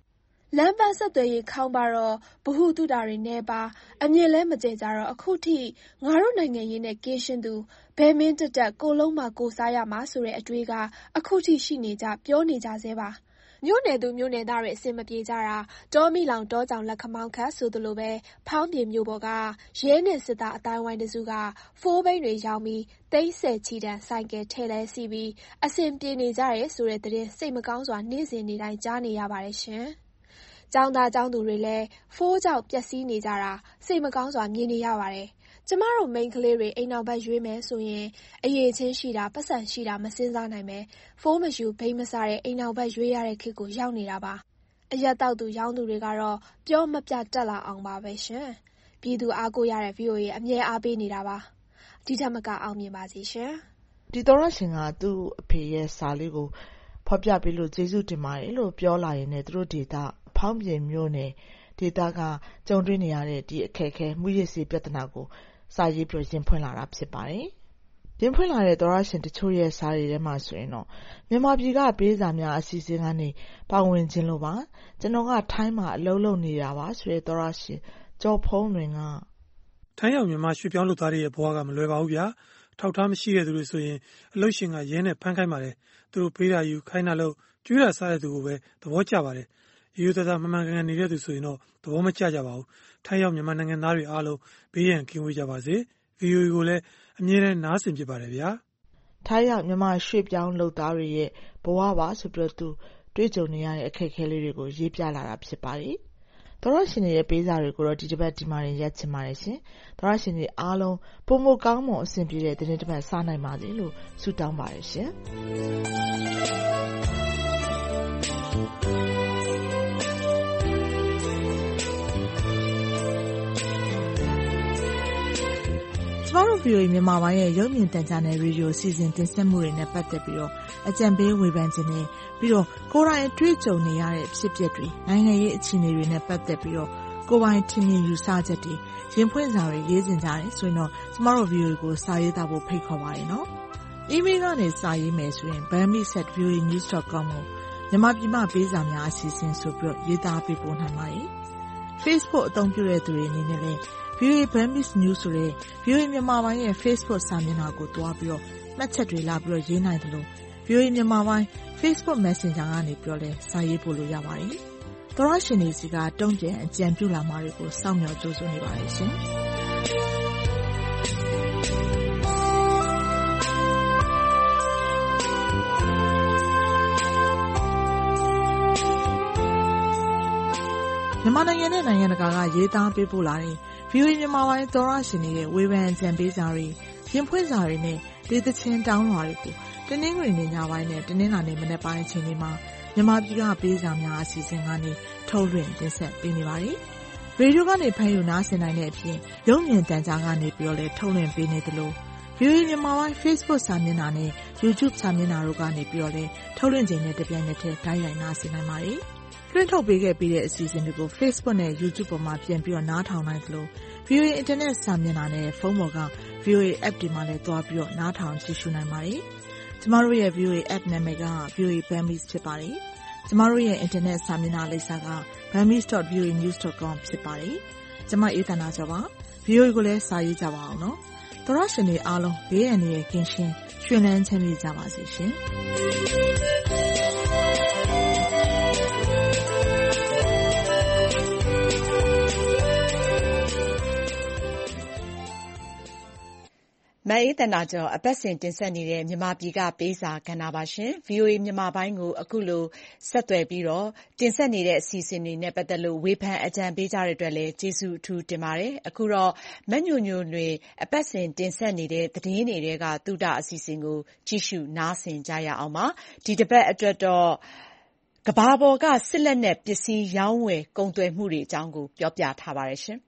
လမ်းပန်းဆက်သွယ်ရေးခေါင်းပါတော့ဗဟုသုတတွေနဲ့ပါအမြင်လဲမကျကြတော့အခုထိငါတို့နိုင်ငံရေးနဲ့ကင်းရှင်းသူဘယ်မင်းတက်တက်ကိုလုံးမှာကိုစားရမှာဆိုတဲ့အတွေးကအခုထိရှိနေကြပြောနေကြသေးပါမြို့နယ်သူမြို့နယ်သားတွေအစင်မပြေကြတာတောမီလောင်တောကြောင်လက်ခမောင်းခတ်ဆိုသလိုပဲဖောင်းပြေမြို့ပေါ်ကရဲနဲ့စစ်သားအတိုင်းဝိုင်းတစုကဖိုးဘိန်းတွေရောင်းပြီးသိန်း10ချီတန်ဆိုင်ကယ်ထဲလဲစီးပြီးအစင်ပြေနေကြရဲဆိုတဲ့သတင်းစိတ်မကောင်းစွာနေ့စဉ်နေ့တိုင်းကြားနေရပါတယ်ရှင်ကျောင်းသားကျောင်းသူတွေလည်းဖိုးကြောက်ပျက်စီးနေကြတာစိတ်မကောင်းစွာမြင်နေရပါတယ်ကျမတို့မိန်းကလေးတွေအိမ်နောက်ဘက်ရွေးမယ်ဆိုရင်အရေးချင်းရှိတာပတ်စံရှိတာမစင်းစားနိုင်ပဲဖိုးမယူဘိန်းမစားတဲ့အိမ်နောက်ဘက်ရွေးရတဲ့ခေတ်ကိုရောက်နေတာပါအရက်တောက်သူရောင်းသူတွေကတော့ပြောမပြတက်လာအောင်ပါပဲရှင်ပြည်သူအားကိုရတဲ့ VOA အမြဲအားပေးနေတာပါဒီထက်မကအောင်မြင်ပါစေရှင်ဒီတော်ရရှင်ကသူ့အဖေရဲ့စာလေးကိုဖော်ပြပေးလို့ကျေးဇူးတင်ပါတယ်လို့ပြောလာရင်လည်းသူတို့ဒေတာဖောင်းပြင်မျိုးနဲ့ဒေတာကကြုံတွေ့နေရတဲ့ဒီအခက်အခဲမှုရည်စီပြဿနာကိုစာရေးပြီးရင်ဖွင့်လာတာဖြစ်ပါတယ်။ရင်ဖွင့်လာတဲ့သောရရှင်တချို့ရဲ့စာတွေထဲမှာဆိုရင်တော့မြန်မာပြည်ကပေးစာများအစီအစဉ်ကနေပါဝင်ခြင်းလို့ပါကျွန်တော်ကထိုင်းမှာအလုပ်လုပ်နေတာပါဆိုတဲ့သောရရှင်ကျော်ဖုံးတွင်ကထိုင်းရောက်မြန်မာရွှေပြောင်းလုပ်သားတွေရဲ့ဘဝကမလွယ်ပါဘူးဗျာထောက်ထားမရှိတဲ့သူတွေဆိုရင်အလုပ်ရှင်ကရဲနဲ့ဖမ်းခိုင်းပါတယ်သူတို့ပေးတာယူခိုင်းတာလို့ကျွေးတာစားတဲ့သူကိုပဲသဘောကျပါတယ်ရိုးသားသားမမှန်ကန်နေတဲ့သူဆိုရင်တော့သဘောမကျကြပါဘူးထိုင်းရောက်မြန်မာနိုင်ငံသားတွေအားလုံးဘေးရန်ကင်းဝေးကြပါစေ VOA ကိုလည်းအမြဲတမ်းနားဆင်ဖြစ်ပါတယ်ဗျာထိုင်းရောက်မြန်မာရွှေပြောင်းလုပ်သားတွေရဲ့ဘဝပါဆိုပြီးသူတွေ့ကြုံနေရတဲ့အခက်အခဲလေးတွေကိုရေးပြလာတာဖြစ်ပါတယ်သောရရှင်ရဲ့ပေးစာတွေကိုတော့ဒီတစ်ပတ်ဒီမှာရက်ချင်ပါတယ်ရှင်သောရရှင်တွေအားလုံးပုံမကောင်းမွန်အဆင်ပြေတဲ့သတင်းတစ်ပတ်စားနိုင်ပါစေလို့ဆုတောင်းပါတယ်ရှင်ကျမတို့ VOA မြန်မာပိုင်းရဲ့ရုပ်မြင်သံကြားနယ်ရေဒီယိုစီစဉ်တင်ဆက်မှုတွေနဲ့ပတ်သက်ပြီးတော့အကြံပေးဝေဖန်ခြင်းနဲ့ပြီးတော့ကိုယ်တိုင်အတွေ့အကြုံနေရတဲ့ဖြစ်ပျက်တွေနိုင်ငံရေးအခြေအနေတွေနဲ့ပတ်သက်ပြီးတော့ကိုယ်ပိုင်ထင်မြင်ယူဆချက်တွေရင်ဖွင့်စာတွေရေးစင်ကြတယ်ဆိုရင်တော့ကျမတို့ VOA ကိုစာရေးသားဖို့ဖိတ်ခေါ်ပါတယ်နော်။ email ကနေစာရေးမယ်ဆိုရင် bambi@voanews.com ကိုမြန်မာပြည်မှာပေးစာများအစီအစဉ်ဆိုပြီးရေးသားပေးပို့နိုင်ပါတယ်။ Facebook အသုံးပြုတဲ့သူတွေအနေနဲ့လည်းVOA Burmese News ဆိုတဲ့ VOA မြန်မာပိုင်းရဲ့ Facebook စာမျက်နှာကိုတွားပြီးတော့မှတ်ချက်တွေလာပြီးတော့ရေးနိုင်တယ်လို့ VOA မြန်မာပိုင်း Facebook Messenger ကနေပြောလဲစာရေးပို့လို့ရပါတယ်။သောရရှင်တွေစီကတုံ့ပြန်အကြံပြုလာမှာတွေကိုစောင့်မျှော်ကြိုးစားနေပါတယ်ရှင်။မြန်မာနိုင်ငံနဲ့နိုင်ငံတကာကရေးသားပေးပို့လာတဲ့ VOA မြန်မာပိုင်းသောရရှင်တွေရဲ့ဝေဖန်အကြံပေးစာတွေရင်ဖွင့်စာတွေနဲ့ဒေသချင်းတောင်းလွှာတွေကိုတနင်္ဂနွေနေ့ညပိုင်းနဲ့တနင်္လာနေ့မနက်ပိုင်းအချိန်တွေမှာမြန်မာပြည်ကပေးစာများအစီအစဉ်ကနေထုတ်လွှင့်တင်ဆက်ပေးနေပါတယ်။ရေဒီယိုကနေဖမ်းယူနားဆင်နိုင်တဲ့အပြင်ရုပ်မြင်သံကြားကနေပြီးတော့လည်းထုတ်လွှင့်ပေးနေသလို VOA မြန်မာပိုင်း Facebook စာမျက်နှာနဲ့ YouTube စာမျက်နှာတို့ကနေပြီးတော့လည်းထုတ်လွှင့်ခြင်းနဲ့တပြိုင်နက်တည်းတိုက်ရိုက်နားဆင်နိုင်ပါတယ်။လွှင့်ထုတ်ပေးခဲ့ပြီးတဲ့အစီအစဉ်တွေကို Facebook နဲ့ YouTube ပေါ်မှာပြန်ပြီးတော့နားထောင်နိုင်သလို VOA Internet စာမျက်နှာနဲ့ဖုန်းပေါ်က VOA App တွေမှာလည်းသွားပြီးတော့နားထောင်ကြည့်ရှုနိုင်ပါတယ်။ကျမတို့ရဲ့ VOA App နာမည်က VOA Burmese ဖြစ်ပါတယ်။ကျမတို့ရဲ့ Internet စာမျက်နှာလိပ်စာက burmese.voanews.com ဖြစ်ပါတယ်။ကျမအေးသန္တာကျော်ပါ။ VOA ကိုလည်းစာရေးကြပါအောင်နော်။သောရရှင်တွေအားလုံးဘေးအန္တရာယ်ကင်းရှင်းရွှင်လန်းချမ်းမြေ့ကြပါစေရှင်။မအေးသန္တာကျော်အပတ်စဉ်တင်ဆက်နေတဲ့မြန်မာပြည်ကပေးစာကဏ္ဍပါရှင်။ VOA မြန်မာပိုင်းကိုအခုလိုဆက်သွယ်ပြီးတော့တင်ဆက်နေတဲ့အစီအစဉ်တွေနဲ့ပတ်သက်လို့ဝေဖန်အကြံပေးကြတဲ့အတွက်လည်းကျေးဇူးအထူးတင်ပါတယ်။အခုတော့မညိုညိုလွင်အပတ်စဉ်တင်ဆက်နေတဲ့သတင်းတွေကသုတအစီအစဉ်ကိုကြည့်ရှုနားဆင်ကြရအောင်ပါ။ဒီတစ်ပတ်အတွက်တော့ကမ္ဘာပေါ်ကစစ်လက်နက်ပစ္စည်းရောင်းဝယ်ကုန်သွယ်မှုတွေအကြောင်းကိုပြောပြထားပါတယ်ရှင်။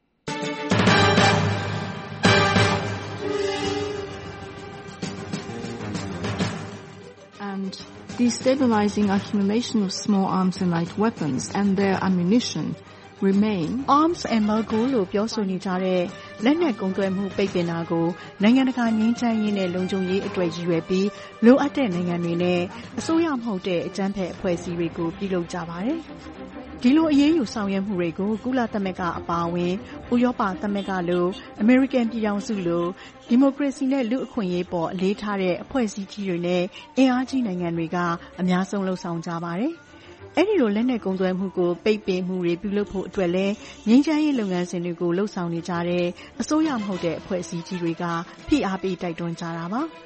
And destabilizing accumulation of small arms and light weapons and their ammunition remain arms embargo လို့ပြောဆိုနေကြတဲ့လက်နက်ကုန်သွယ်မှုပိတ်ပင်တာကိုနိုင်ငံတကာငြိမ်းချမ်းရေးနဲ့လုံခြုံရေးအတွက်ရည်ရွယ်ပြီးလိုအပ်တဲ့နိုင်ငံတွေနဲ့အစိုးရမဟုတ်တဲ့အကြမ်းဖက်အဖွဲ့အစည်းတွေကိုပြုလုပ်ကြပါတယ်။ဒီလိုအရေးယူဆောင်ရွက်မှုတွေကိုကုလသမဂ္ဂအပါအဝင်ဥရောပသမဂ္ဂလိုအမေရိကန်ပြည်ထောင်စုလိုဒီမိုကရေစီနဲ့လူ့အခွင့်အရေးပေါ်အလေးထားတဲ့အဖွဲ့အစည်းကြီးတွေနဲ့အင်အားကြီးနိုင်ငံတွေကအများဆုံးလှုံ့ဆော်ကြပါတယ်။အဲ့ဒီလိုလက်နက်ကုန်သွယ်မှုကိုပိတ်ပင်မှုတွေပြုလုပ်ဖို့အတွက်လဲငြိမ်းချမ်းရေးလုပ်ငန်းစဉ်တွေကိုလှုံ့ဆော်နေကြတဲ့အစိုးရမဟုတ်တဲ့အဖွဲ့အစည်းကြီးတွေကဖိအားပေးတိုက်တွန်းကြတာပါ။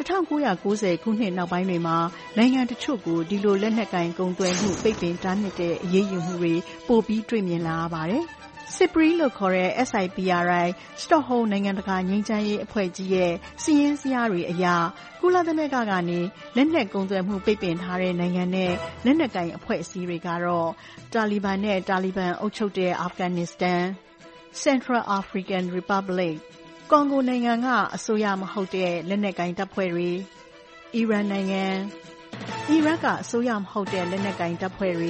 1990ခုနှစ်နောက်ပိုင်းတွေမှာနိုင်ငံတချို့ကိုဒီလိုလက်နက်ကင်ကုန်သွယ်မှုပိတ်ပင်တားမြစ်တဲ့အရေးယူမှုတွေပိုပြီးတွေ့မြင်လာရပါတယ်။ SIPRI လို့ခေါ်တဲ့ SIPRI စတော့ဟုမ်းနိုင်ငံတကာငြိမ်းချမ်းရေးအဖွဲ့ကြီးရဲ့စီးရင်စရာတွေအရကုလသမဂ္ဂကနေလက်နက်ကုန်သွယ်မှုပိတ်ပင်ထားတဲ့နိုင်ငံနဲ့လက်နက်ကင်အဖွဲ့အစည်းတွေကတော့တာလီဘန်နဲ့တာလီဘန်အုပ်ချုပ်တဲ့အာဖဂန်နစ္စတန် Central African Republicကွန်ဂိုနိုင်ငံကအစိုးရမဟုတ်တဲ့လက်နက်ကိုင်တပ်ဖွဲ့တွေအီရန်နိုင်ငံအီရတ်ကအစိုးရမဟုတ်တဲ့လက်နက်ကိုင်တပ်ဖွဲ့တွေ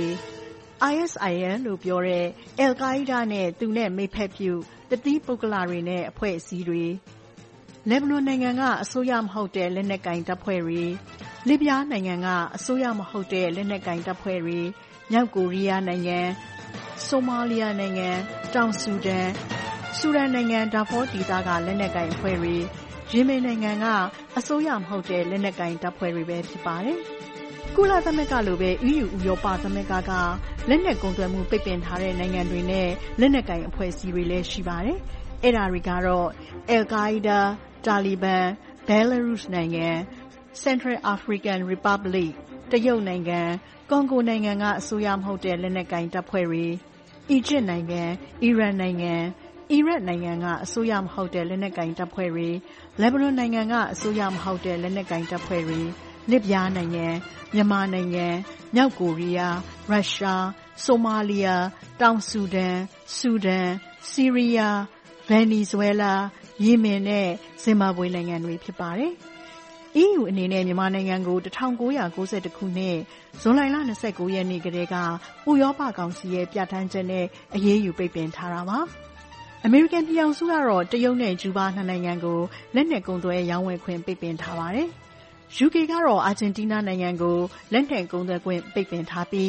ISIL လို့ပြောတဲ့အယ်ကိုင်းဒါးနဲ့သူနဲ့မိတ်ဖက်ပြုတတိပုဂ္ဂလတွေနဲ့အဖွဲ့အစည်းတွေလက်ဘနွန်နိုင်ငံကအစိုးရမဟုတ်တဲ့လက်နက်ကိုင်တပ်ဖွဲ့တွေလစ်ဗျားနိုင်ငံကအစိုးရမဟုတ်တဲ့လက်နက်ကိုင်တပ်ဖွဲ့တွေမြောက်ကိုရီးယားနိုင်ငံဆိုမာလီယာနိုင်ငံတောင်ဆူဒန်ဆူဒန်နိုင်ငံဒါဖောဒေသကလက်နက်ကိုင်အဖွဲ့တွေယီမင်နိုင်ငံကအစိုးရမဟုတ်တဲ့လက်နက်ကိုင်တပ်ဖွဲ့တွေပဲဖြစ်ပါတယ်။ကုလသမဂ္ဂလိုပဲ EU ဥရောပသမဂ္ဂကလက်နက်ကုန်သွယ်မှုပိတ်ပင်ထားတဲ့နိုင်ငံတွေနဲ့လက်နက်ကိုင်အဖွဲ့အစည်းတွေလည်းရှိပါတယ်။အဲ့ဒါတွေကတော့ Al-Qaeda, Taliban, Belarus နိုင်ငံ Central African Republic တရုတ်နိုင်ငံကွန်ဂိုနိုင်ငံကအစိုးရမဟုတ်တဲ့လက်နက်ကိုင်တပ်ဖွဲ့တွေအီဂျစ်နိုင်ငံအီရန်နိုင်ငံအီရတ်နိုင်ငံကအစိုးရမဟုတ်တဲ့လက်နက်ကိုင်တပ်ဖွဲ့တွေလက်ဘနွန်နိုင်ငံကအစိုးရမဟုတ်တဲ့လက်နက်ကိုင်တပ်ဖွဲ့တွေလစ်ဗျားနိုင်ငံမြန်မာနိုင်ငံမြောက်ကိုရီးယားရုရှားဆိုမာလီယာတောင်ဆူဒန်ဆူဒန်ဆီးရီးယားဗင်နီဇွဲလားယီမင်နဲ့ဇင်ဘာဘွေနိုင်ငံတွေဖြစ်ပါတယ်။ EU အနေနဲ့မြန်မာနိုင်ငံကို1992ခုနှစ်ဇွန်လ29ရက်နေ့ကတည်းကဥရောပကောင်စီရဲ့ပြဋ္ဌာန်းချက်နဲ့အရေးယူပိတ်ပင်ထားတာပါ။အမေရိကန်ပြည်ထောင်စုကတော့တရုတ်နဲ့ကျူးဘားနှစ်နိုင်ငံကိုလက်နက်ကုန်သွယ်ရောင်းဝယ်ခွင့်ပိတ်ပင်ထားပါတယ်။ UK ကတော့အာဂျင်တီးနားနိုင်ငံကိုလက်နက်ကုန်သွယ်ခွင့်ပိတ်ပင်ထားပြီး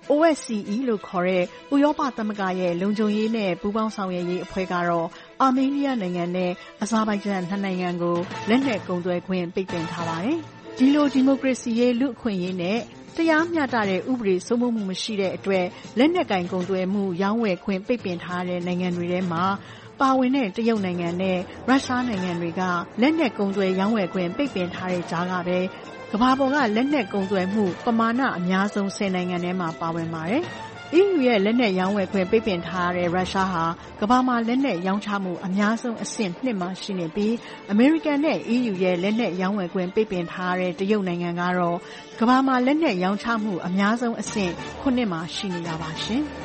OSCE လို့ခေါ်တဲ့ဥရောပသမဂ္ဂရဲ့လုံခြုံရေးနဲ့ပူးပေါင်းဆောင်ရွက်ရေးအဖွဲ့ကတော့အာမေးနီးယားနိုင်ငံနဲ့အဇာဘိုင်ဂျန်နှစ်နိုင်ငံကိုလက်နက်ကုန်သွယ်ခွင့်ပိတ်ပင်ထားပါတယ်။ဒီလိုဒီမိုကရေစီရေးလူ့အခွင့်အရေးနဲ့တရားမျှတတဲ့ဥပဒေစိုးမိုးမှုမရှိတဲ့အတွက်လက်နက်ကင်ကုန်သွယ်မှုရောင်းဝယ်ခွင့်ပိတ်ပင်ထားတဲ့နိုင်ငံတွေထဲမှာပါဝင်တဲ့တရုတ်နိုင်ငံနဲ့ရုရှားနိုင်ငံတွေကလက်နက်ကုန်သွယ်ရောင်းဝယ်ခွင့်ပိတ်ပင်ထားတဲ့ကြားကပဲကမ္ဘာပေါ်ကလက်နက်ကုန်သွယ်မှုပမာဏအများဆုံး10နိုင်ငံထဲမှာပါဝင်ပါတယ်။ EU ရဲ့လက်နက်ရောင်းဝယ်ခွင့်ပိတ်ပင်ထားတဲ့ရုရှားဟာကမ္ဘာမှာလက်နက်ရောင်းချမှုအများဆုံးအဆင့်2မှာရှိနေပြီးအမေရိကန်နဲ့ EU ရဲ့လက်နက်ရောင်းဝယ်ခွင့်ပိတ်ပင်ထားတဲ့တရုတ်နိုင်ငံကတော့ကမ္ဘာမှာလက်နက်ရောင်းချမှုအများဆုံးအဆင့်9မှာရှိနေတာပါရှင်။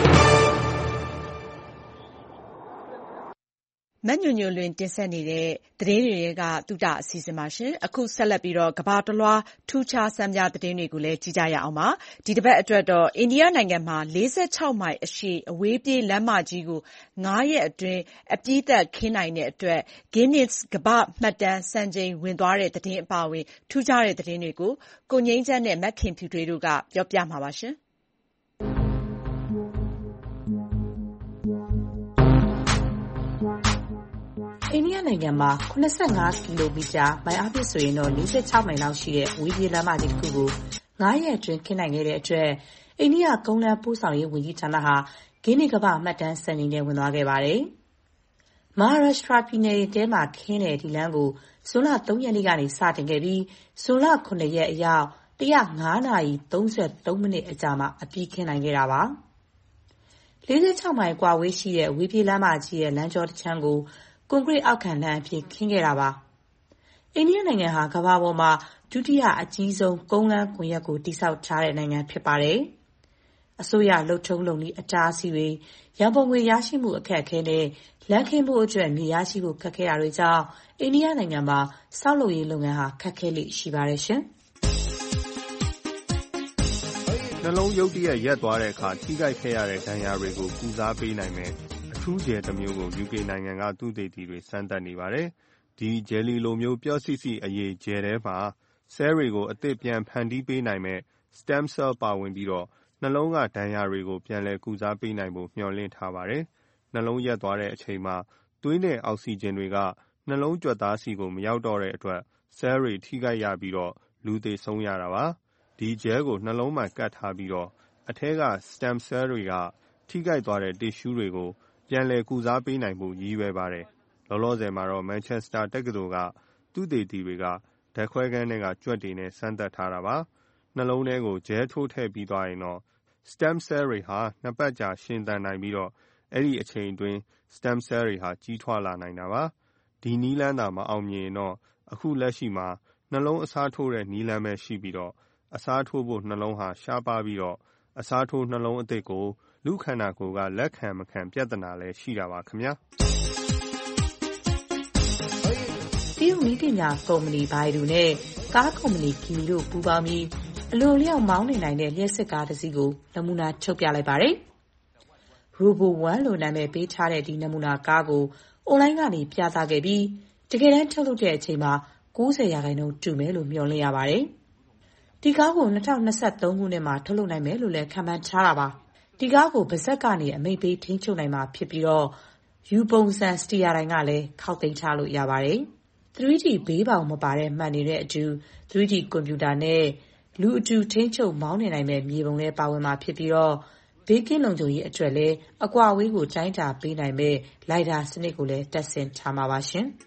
မညွညွလွင်တင်ဆက်နေတဲ့သတင်းတွေကသုတအစီအစဉ်ပါရှင်။အခုဆက်လက်ပြီးတော့ကမ္ဘာတလွှားထူးခြားစမ်းပြသတင်းတွေကိုလည်းကြည့်ကြရအောင်ပါ။ဒီတစ်ပတ်အတွက်တော့အိန္ဒိယနိုင်ငံမှာ46မိုင်အရှည်အဝေးပြေးလမ်းမကြီးကို9ရက်အတွင်းအပြီးသက်ခင်းနိုင်တဲ့အတွက် Guinness ကမ္ဘာ့မှတ်တမ်းစံချိန်ဝင်သွားတဲ့သတင်းအပါအဝင်ထူးခြားတဲ့သတင်းတွေကိုကိုငြိမ်းချမ်းနဲ့မခင်ဖြူထွေးတို့ကပြောပြမှာပါရှင်။အိန္ဒိယနိုင်ငံမှာ85ကီလိုမီတာမိုင်အားဖြင့်ဆိုရင်တော့46မိုင်လောက်ရှိတဲ့ဝေးပြေးလမ်းမကြီးတစ်ခုကို9ရက်အတွင်းခင်းနိုင်ခဲ့တဲ့အတွက်အိန္ဒိယကုန်းလမ်းပို့ဆောင်ရေးဝန်ကြီးဌာနဟာဂင်းနီကမ္ဘာမှတ်တမ်းစံချိန်နဲ့ဝင်သွားခဲ့ပါတယ်။ Maharashtra ပြည်နယ်ထဲမှာခင်းတဲ့ဒီလမ်းကိုဇွန်လ3ရက်နေ့ကနေစတင်ခဲ့ပြီးဇွန်လ9ရက်အရောက်105နာရီ33မိနစ်အကြာမှာအပြီးခင်းနိုင်ခဲ့တာပါ။46မိုင်ကွာဝေးရှိတဲ့ဝေးပြေးလမ်းမကြီးရဲ့လမ်းကြောတစ်ချမ်းကိုကွန်ကရစ်အောက်ခံလမ်းအဖြစ်ခင်းခဲ့တာပါ။အိန္ဒိယနိုင်ငံဟာကမ္ဘာပေါ်မှာဒုတိယအကြီးဆုံးကုန်းလမ်းကွန်ရက်ကိုတည်ဆောက်ထားတဲ့နိုင်ငံဖြစ်ပါတယ်။အစိုးရလုပ်ထုံးလုပ်နည်းအတားအဆီးတွေရန်ပုံငွေရရှိမှုအခက်အခဲနဲ့လမ်းခင်းဖို့အတွက်မြေရရှိဖို့ခက်ခဲတာတွေကြောင့်အိန္ဒိယနိုင်ငံမှာဆောက်လုပ်ရေးလုပ်ငန်းဟာခက်ခဲလေ့ရှိပါတယ်ရှင်။နှလုံးရုတ်တရက်ရပ်သွားတဲ့အခါထိခိုက်ခဲ့ရတဲ့ဒဏ်ရာတွေကိုကုစားပေးနိုင်မယ်အထူးဂျယ်တစ်မျိုးကို UK နိုင်ငံကသုတေသီတွေစမ်းသပ်နေပါတယ်။ဒီဂျယ်လီလိုမျိုးပျော့စီစီအရည်ဂျယ်ထဲမှာဆဲတွေကိုအသစ်ပြန်ဖန်တီးပေးနိုင်မဲ့ stem cell ပါဝင်ပြီးတော့နှလုံးကဒဏ်ရာတွေကိုပြန်လည်ကုစားပေးနိုင်ဖို့မျှော်လင့်ထားပါတယ်။နှလုံးရပ်သွားတဲ့အချိန်မှာသွေးနဲ့အောက်ဆီဂျင်တွေကနှလုံးကြွက်သားဆီကိုမရောက်တော့တဲ့အတွက်ဆဲတွေထိခိုက်ရပြီးတော့လူသေဆုံးရတာပါ။ဒီဂျဲကိုနှလုံးမှာကတ်ထားပြီးတော့အထဲက stem cell တွေကထိခိုက်သွားတဲ့ tissue တွေကိုပြန်လည်ကုစားပေးနိုင်ဖို့ရည်ရွယ်ပါတယ်။လောလောဆယ်မှာတော့ Manchester တက္ကသိုလ်ကသုတေသီတွေကဓာတ်ခွဲခန်းထဲကကြွက်တွေနဲ့စမ်းသပ်ထားတာပါ။နှလုံးထဲကိုဂျဲထိုးထည့်ပြီးသွားရင်တော့ stem cell တွေဟာ2ပတ်ကြာရှင်သန်နိုင်ပြီးတော့အဲ့ဒီအချိန်အတွင်း stem cell တွေဟာကြီးထွားလာနိုင်တာပါ။ဒီနည်းလမ်းသာမအောင်မြင်ရင်တော့အခုလက်ရှိမှာနှလုံးအစားထိုးတဲ့နည်းလမ်းပဲရှိပြီးတော့အစားထိုးဖို့နှလုံးဟာရှားပါးပြီးတော့အစားထိုးနှလုံးအသစ်ကိုလူခန္ဓာကိုယ်ကလက်ခံမခံပြဿနာလည်းရှိတာပါခင်ဗျာ။တရုတ်နည်းပညာကုမ္ပဏီဘိုင်ဒူနဲ့ကားကုမ္ပဏီကီမီတို့ပူးပေါင်းပြီးအလိုလျောက်မောင်းနေနိုင်တဲ့လျှပ်စစ်ကားတစ်စီးကိုနမူနာထုတ်ပြလိုက်ပါတယ်။ Robo One လို့နာမည်ပေးထားတဲ့ဒီနမူနာကားကိုအွန်လိုင်းကနေပြသခဲ့ပြီးတကယ်တမ်းထုတ်လုပ်တဲ့အချိန်မှာ90%တူမယ်လို့မျှော်လင့်ရပါတယ်။ဒီကားကို2023ခုနှစ်မှာထုတ်လုပ်နိုင်မယ်လို့လည်းခန့်မှန်းထားတာပါ။ဒီကားကိုဗစက်ကနေအမိန့်ပေးထိန်းချုပ်နိုင်မှာဖြစ်ပြီးတော့ယူပုံစံစတီယာတိုင်းကလည်းခောက်သိမ်းထားလို့ရပါတယ်။ 3D ဘေးပေါင်မပါတဲ့မှန်နေတဲ့အတူ 3D ကွန်ပျူတာနဲ့လူအတူထိန်းချုပ်မောင်းနေနိုင်မဲ့မြေပုံလည်းပါဝင်မှာဖြစ်ပြီးတော့ဘေးကင်းလုံခြုံရေးအတွက်လည်းအကွာအဝေးကိုတိုင်းတာပေးနိုင်မဲ့လိုက်ဒါစနစ်ကိုလည်းတပ်ဆင်ထားမှာပါရှင်။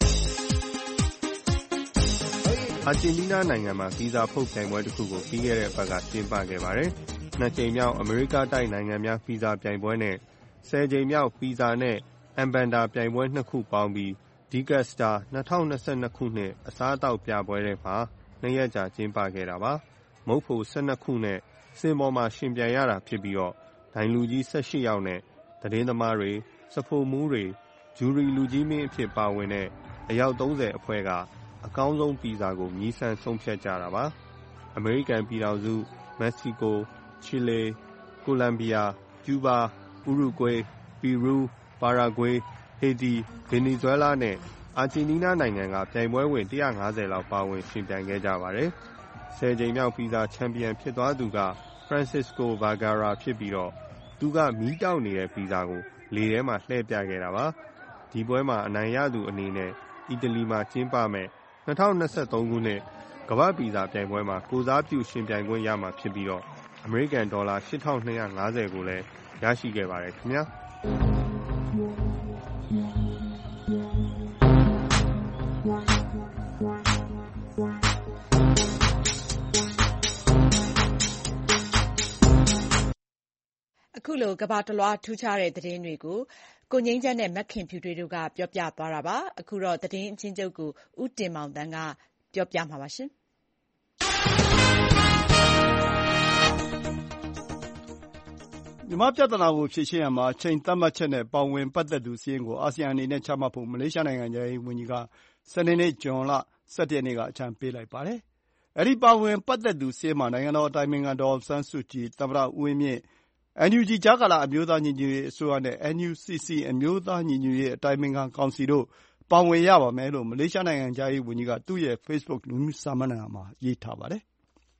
အာဂျင်တီးနားနိုင်ငံမှာဗီဇာဖုတ်ပြိုင်ပွဲတစ်ခုကိုပြီးခဲ့တဲ့အပတ်ကကျင်းပခဲ့ပါတယ်။2 ကြိမ်မြောက်အမေရိကတိုက်နိုင်ငံများဗီဇာပြိုင်ပွဲနဲ့10 ကြိမ်မြောက်ဗီဇာနဲ့အမ်ဘန်ဒါပြိုင်ပွဲ2ခုပေါင်းပြီးဒီကက်စတာ2022ခုနှစ်အစားအသောက်ပြပွဲထဲမှာ2ရက်ကြာကျင်းပခဲ့တာပါ။မုတ်ဖို12ခုနဲ့စင်ပေါ်မှာရှင်ပြိုင်ရတာဖြစ်ပြီးတော့ဒိုင်လူကြီး18ယောက်နဲ့သတင်းသမားတွေစဖိုမူးတွေဂျူရီလူကြီးမင်းအဖြစ်ပါဝင်တဲ့အယောက်30အဖွဲ့ကအကောင်းဆုံးဗီဇာကိုမြည်ဆန်းဆုံးဖြတ်ကြတာပါ။အမေရိကန်ပြည်ထောင်စုမက္ကဆီကိုချီလီကိုလံဘီယာကျူးဘာဥရုဂွေးပီရူးပါရာဂွေးဟေတီဗင်နီဇွဲလားနဲ့အာဂျင်တီးနားနိုင်ငံကပြိုင်ပွဲဝင်150လောက်ပါဝင်ရှင်ပြိုင်ခဲ့ကြပါတယ်။10 ကြိမ်မြောက်ဗီဇာချန်ပီယံဖြစ်သွားသူကဖရန်စစ်ကိုဗာဂါရာဖြစ်ပြီးတော့သူကမီးတောက်နေတဲ့ဗီဇာကိုလေထဲမှာလှည့်ပြခဲ့တာပါ။ဒီပွဲမှာအနိုင်ရသူအနေနဲ့အီတလီမှာကျင်းပမဲ့2023ခုနှစ်ကမ္ဘာ့ဗီဇာပြိုင်ပွဲမှာကိုစားပြုရှင်ပြိုင်ခွင့်ရမှာဖြစ်ပြီးတော့အမေရိကန်ဒေါ်လာ8250ကိုလည်းရရှိခဲ့ပါတယ်ခင်ဗျာအခုလိုကမ္ဘာတလွှားထူးခြားတဲ့သတင်းတွေကိုကိုငြိမ်းချမ်းနဲ့မခင်ဖြူတွေတို့ကပြောပြသွားတာပါ။အခုတော့သတင်းအချင်းချုပ်ကိုဦးတင်မောင်သန်းကပြောပြမှာပါရှင်။မြန်မာပြဿနာကိုဖြေရှင်းရမှာအချိန်သတ်မှတ်ချက်နဲ့ပါဝင်ပတ်သက်သူစာရင်းကိုအာဆီယံအနေနဲ့ချမှတ်ဖို့မလေးရှားနိုင်ငံခြားရေးဝန်ကြီးကစနေနေ့ဇွန်လ17ရက်နေ့ကအကြံပေးလိုက်ပါတယ်။အဲဒီပါဝင်ပတ်သက်သူစာရင်းမှာနိုင်ငံတော်အတိုင်ပင်ခံဒေါ်အောင်ဆန်းစုကြည်၊သမ္မတဦးဝင်းမြင့်၊ NUG ကြားကာလအမျိုးသားညီညွတ်ရေးအစိုးရနဲ့ NUCC အမျိုးသားညီညွတ်ရေးအတိုင်ပင်ခံကောင်စီတို့ပါဝင်ရပါမယ်လို့မလေးရှားနိုင်ငံခြားရေးဝန်ကြီးကသူ့ရဲ့ Facebook လူမှုစာမျက်နှာမှာရေးထားပါတယ်။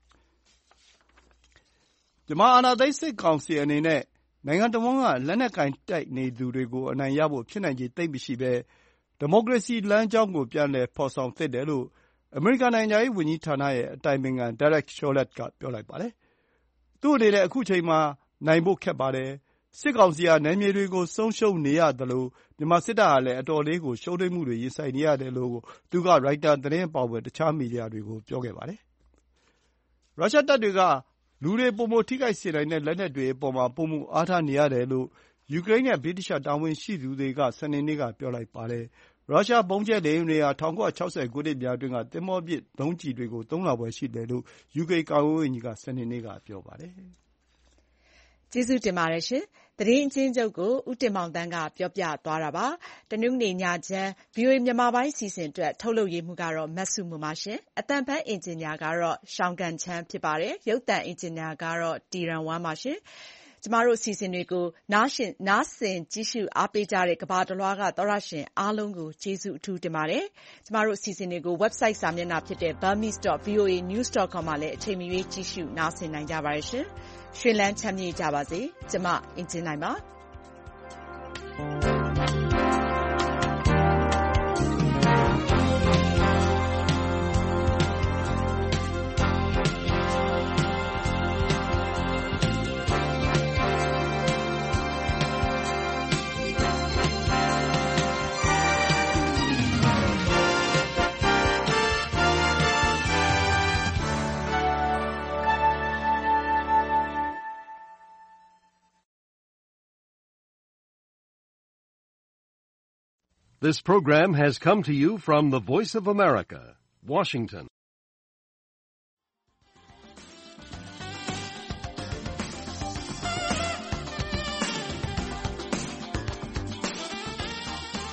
မြန်မာအာဏာသိမ်းစစ်ကောင်စီအနေနဲ့နိုင်ငံတဝန်းကလက်နက်ကိုင်တိုက်နေသူတွေကိုအနိုင်ရဖို့ဖြစ်နိုင်ခြေသိပ်မရှိဘဲဒီမိုကရေစီလမ်းကြောင်းကိုပြန်လည်ဖော်ဆောင်သင့်တယ်လို့အမေရိကန်နိုင်ငံခြားရေးဝန်ကြီးဌာနရဲ့အတိုင်ပင်ခံ Derek Chollet ကပြောလိုက်ပါတယ်။သူ့အနေနဲ့အခုချိန်မှာနိုင်ဖို့ခက်ပါတယ်။စစ်ကောင်စီဟာနယ်မြေတွေကိုဆုံးရှုံးနေရသလိုမြန်မာစစ်တပ်ဟာလည်းအတော်လေးကိုရှုံးနိမ့်မှုတွေရင်ဆိုင်နေရတယ်လို့သူကရိုက်တာသတင်းအပါအဝင်တခြားမီဒီယာတွေကိုပြောခဲ့ပါတယ်။ရုရှားတပ်တွေကလူတွေပိုမိုထိခိုက်စေနိုင်တဲ့လက်နက်တွေအပေါ်မှာပိုမိုအားထားနေရတယ်လို့ယူကရိန်းနဲ့ဗြိတိသျှတာဝန်ရှိသူတွေကစနေနေ့ကပြောလိုက်ပါတယ်။ရုရှားဗုံးကြဲလေယာဉ်တွေဟာ1960ခုနှစ်များအတွင်းကသင်္ဘောပစ်ဒုံးကျည်တွေကိုသုံးလာဖွယ်ရှိတယ်လို့ယူကေကာကွယ်ရေးဝန်ကြီးကစနေနေ့ကပြောပါတယ်။ကျေးဇူးတင်ပါတယ်ရှင်။သတင်းအချင်းချုပ်ကိုဦးတင်မောင်သန်းကပြောပြသွားတာပါ။တနင်္ဂနွေညချမ်း VOA မြန်မာပိုင်းစီစဉ်အတွက်ထုတ်လုပ်ရေးမှူးကတော့မဆုမွန်ပါရှင်။အသံဖန်အင်ဂျင်နီယာကတော့ရှောင်းကန်ချမ်းဖြစ်ပါတယ်။ရုပ်သံအင်ဂျင်နီယာကတော့တီရန်ဝမ်ပါရှင်။ကျမတို့အစီအစဉ်တွေကိုနားဆင်ကြည့်ရှုအားပေးကြတဲ့ကမ္ဘာတလွှားကသောတရှင်အားလုံးကိုကျေးဇူးအထူးတင်ပါတယ်။ကျမတို့အစီအစဉ်တွေကို website စာမျက်နှာဖြစ်တဲ့ burmese.voanews.com မှာလည်းအချိန်မရွေးကြည့်ရှုနားဆင်နိုင်ကြပါတယ်ရှင်။ရွှင်လန်းချမ်းမြေ့ကြပါစေ။ကျမအင်ဂျင်နိုင်ပါ။ This program has come to you from the Voice of America, Washington.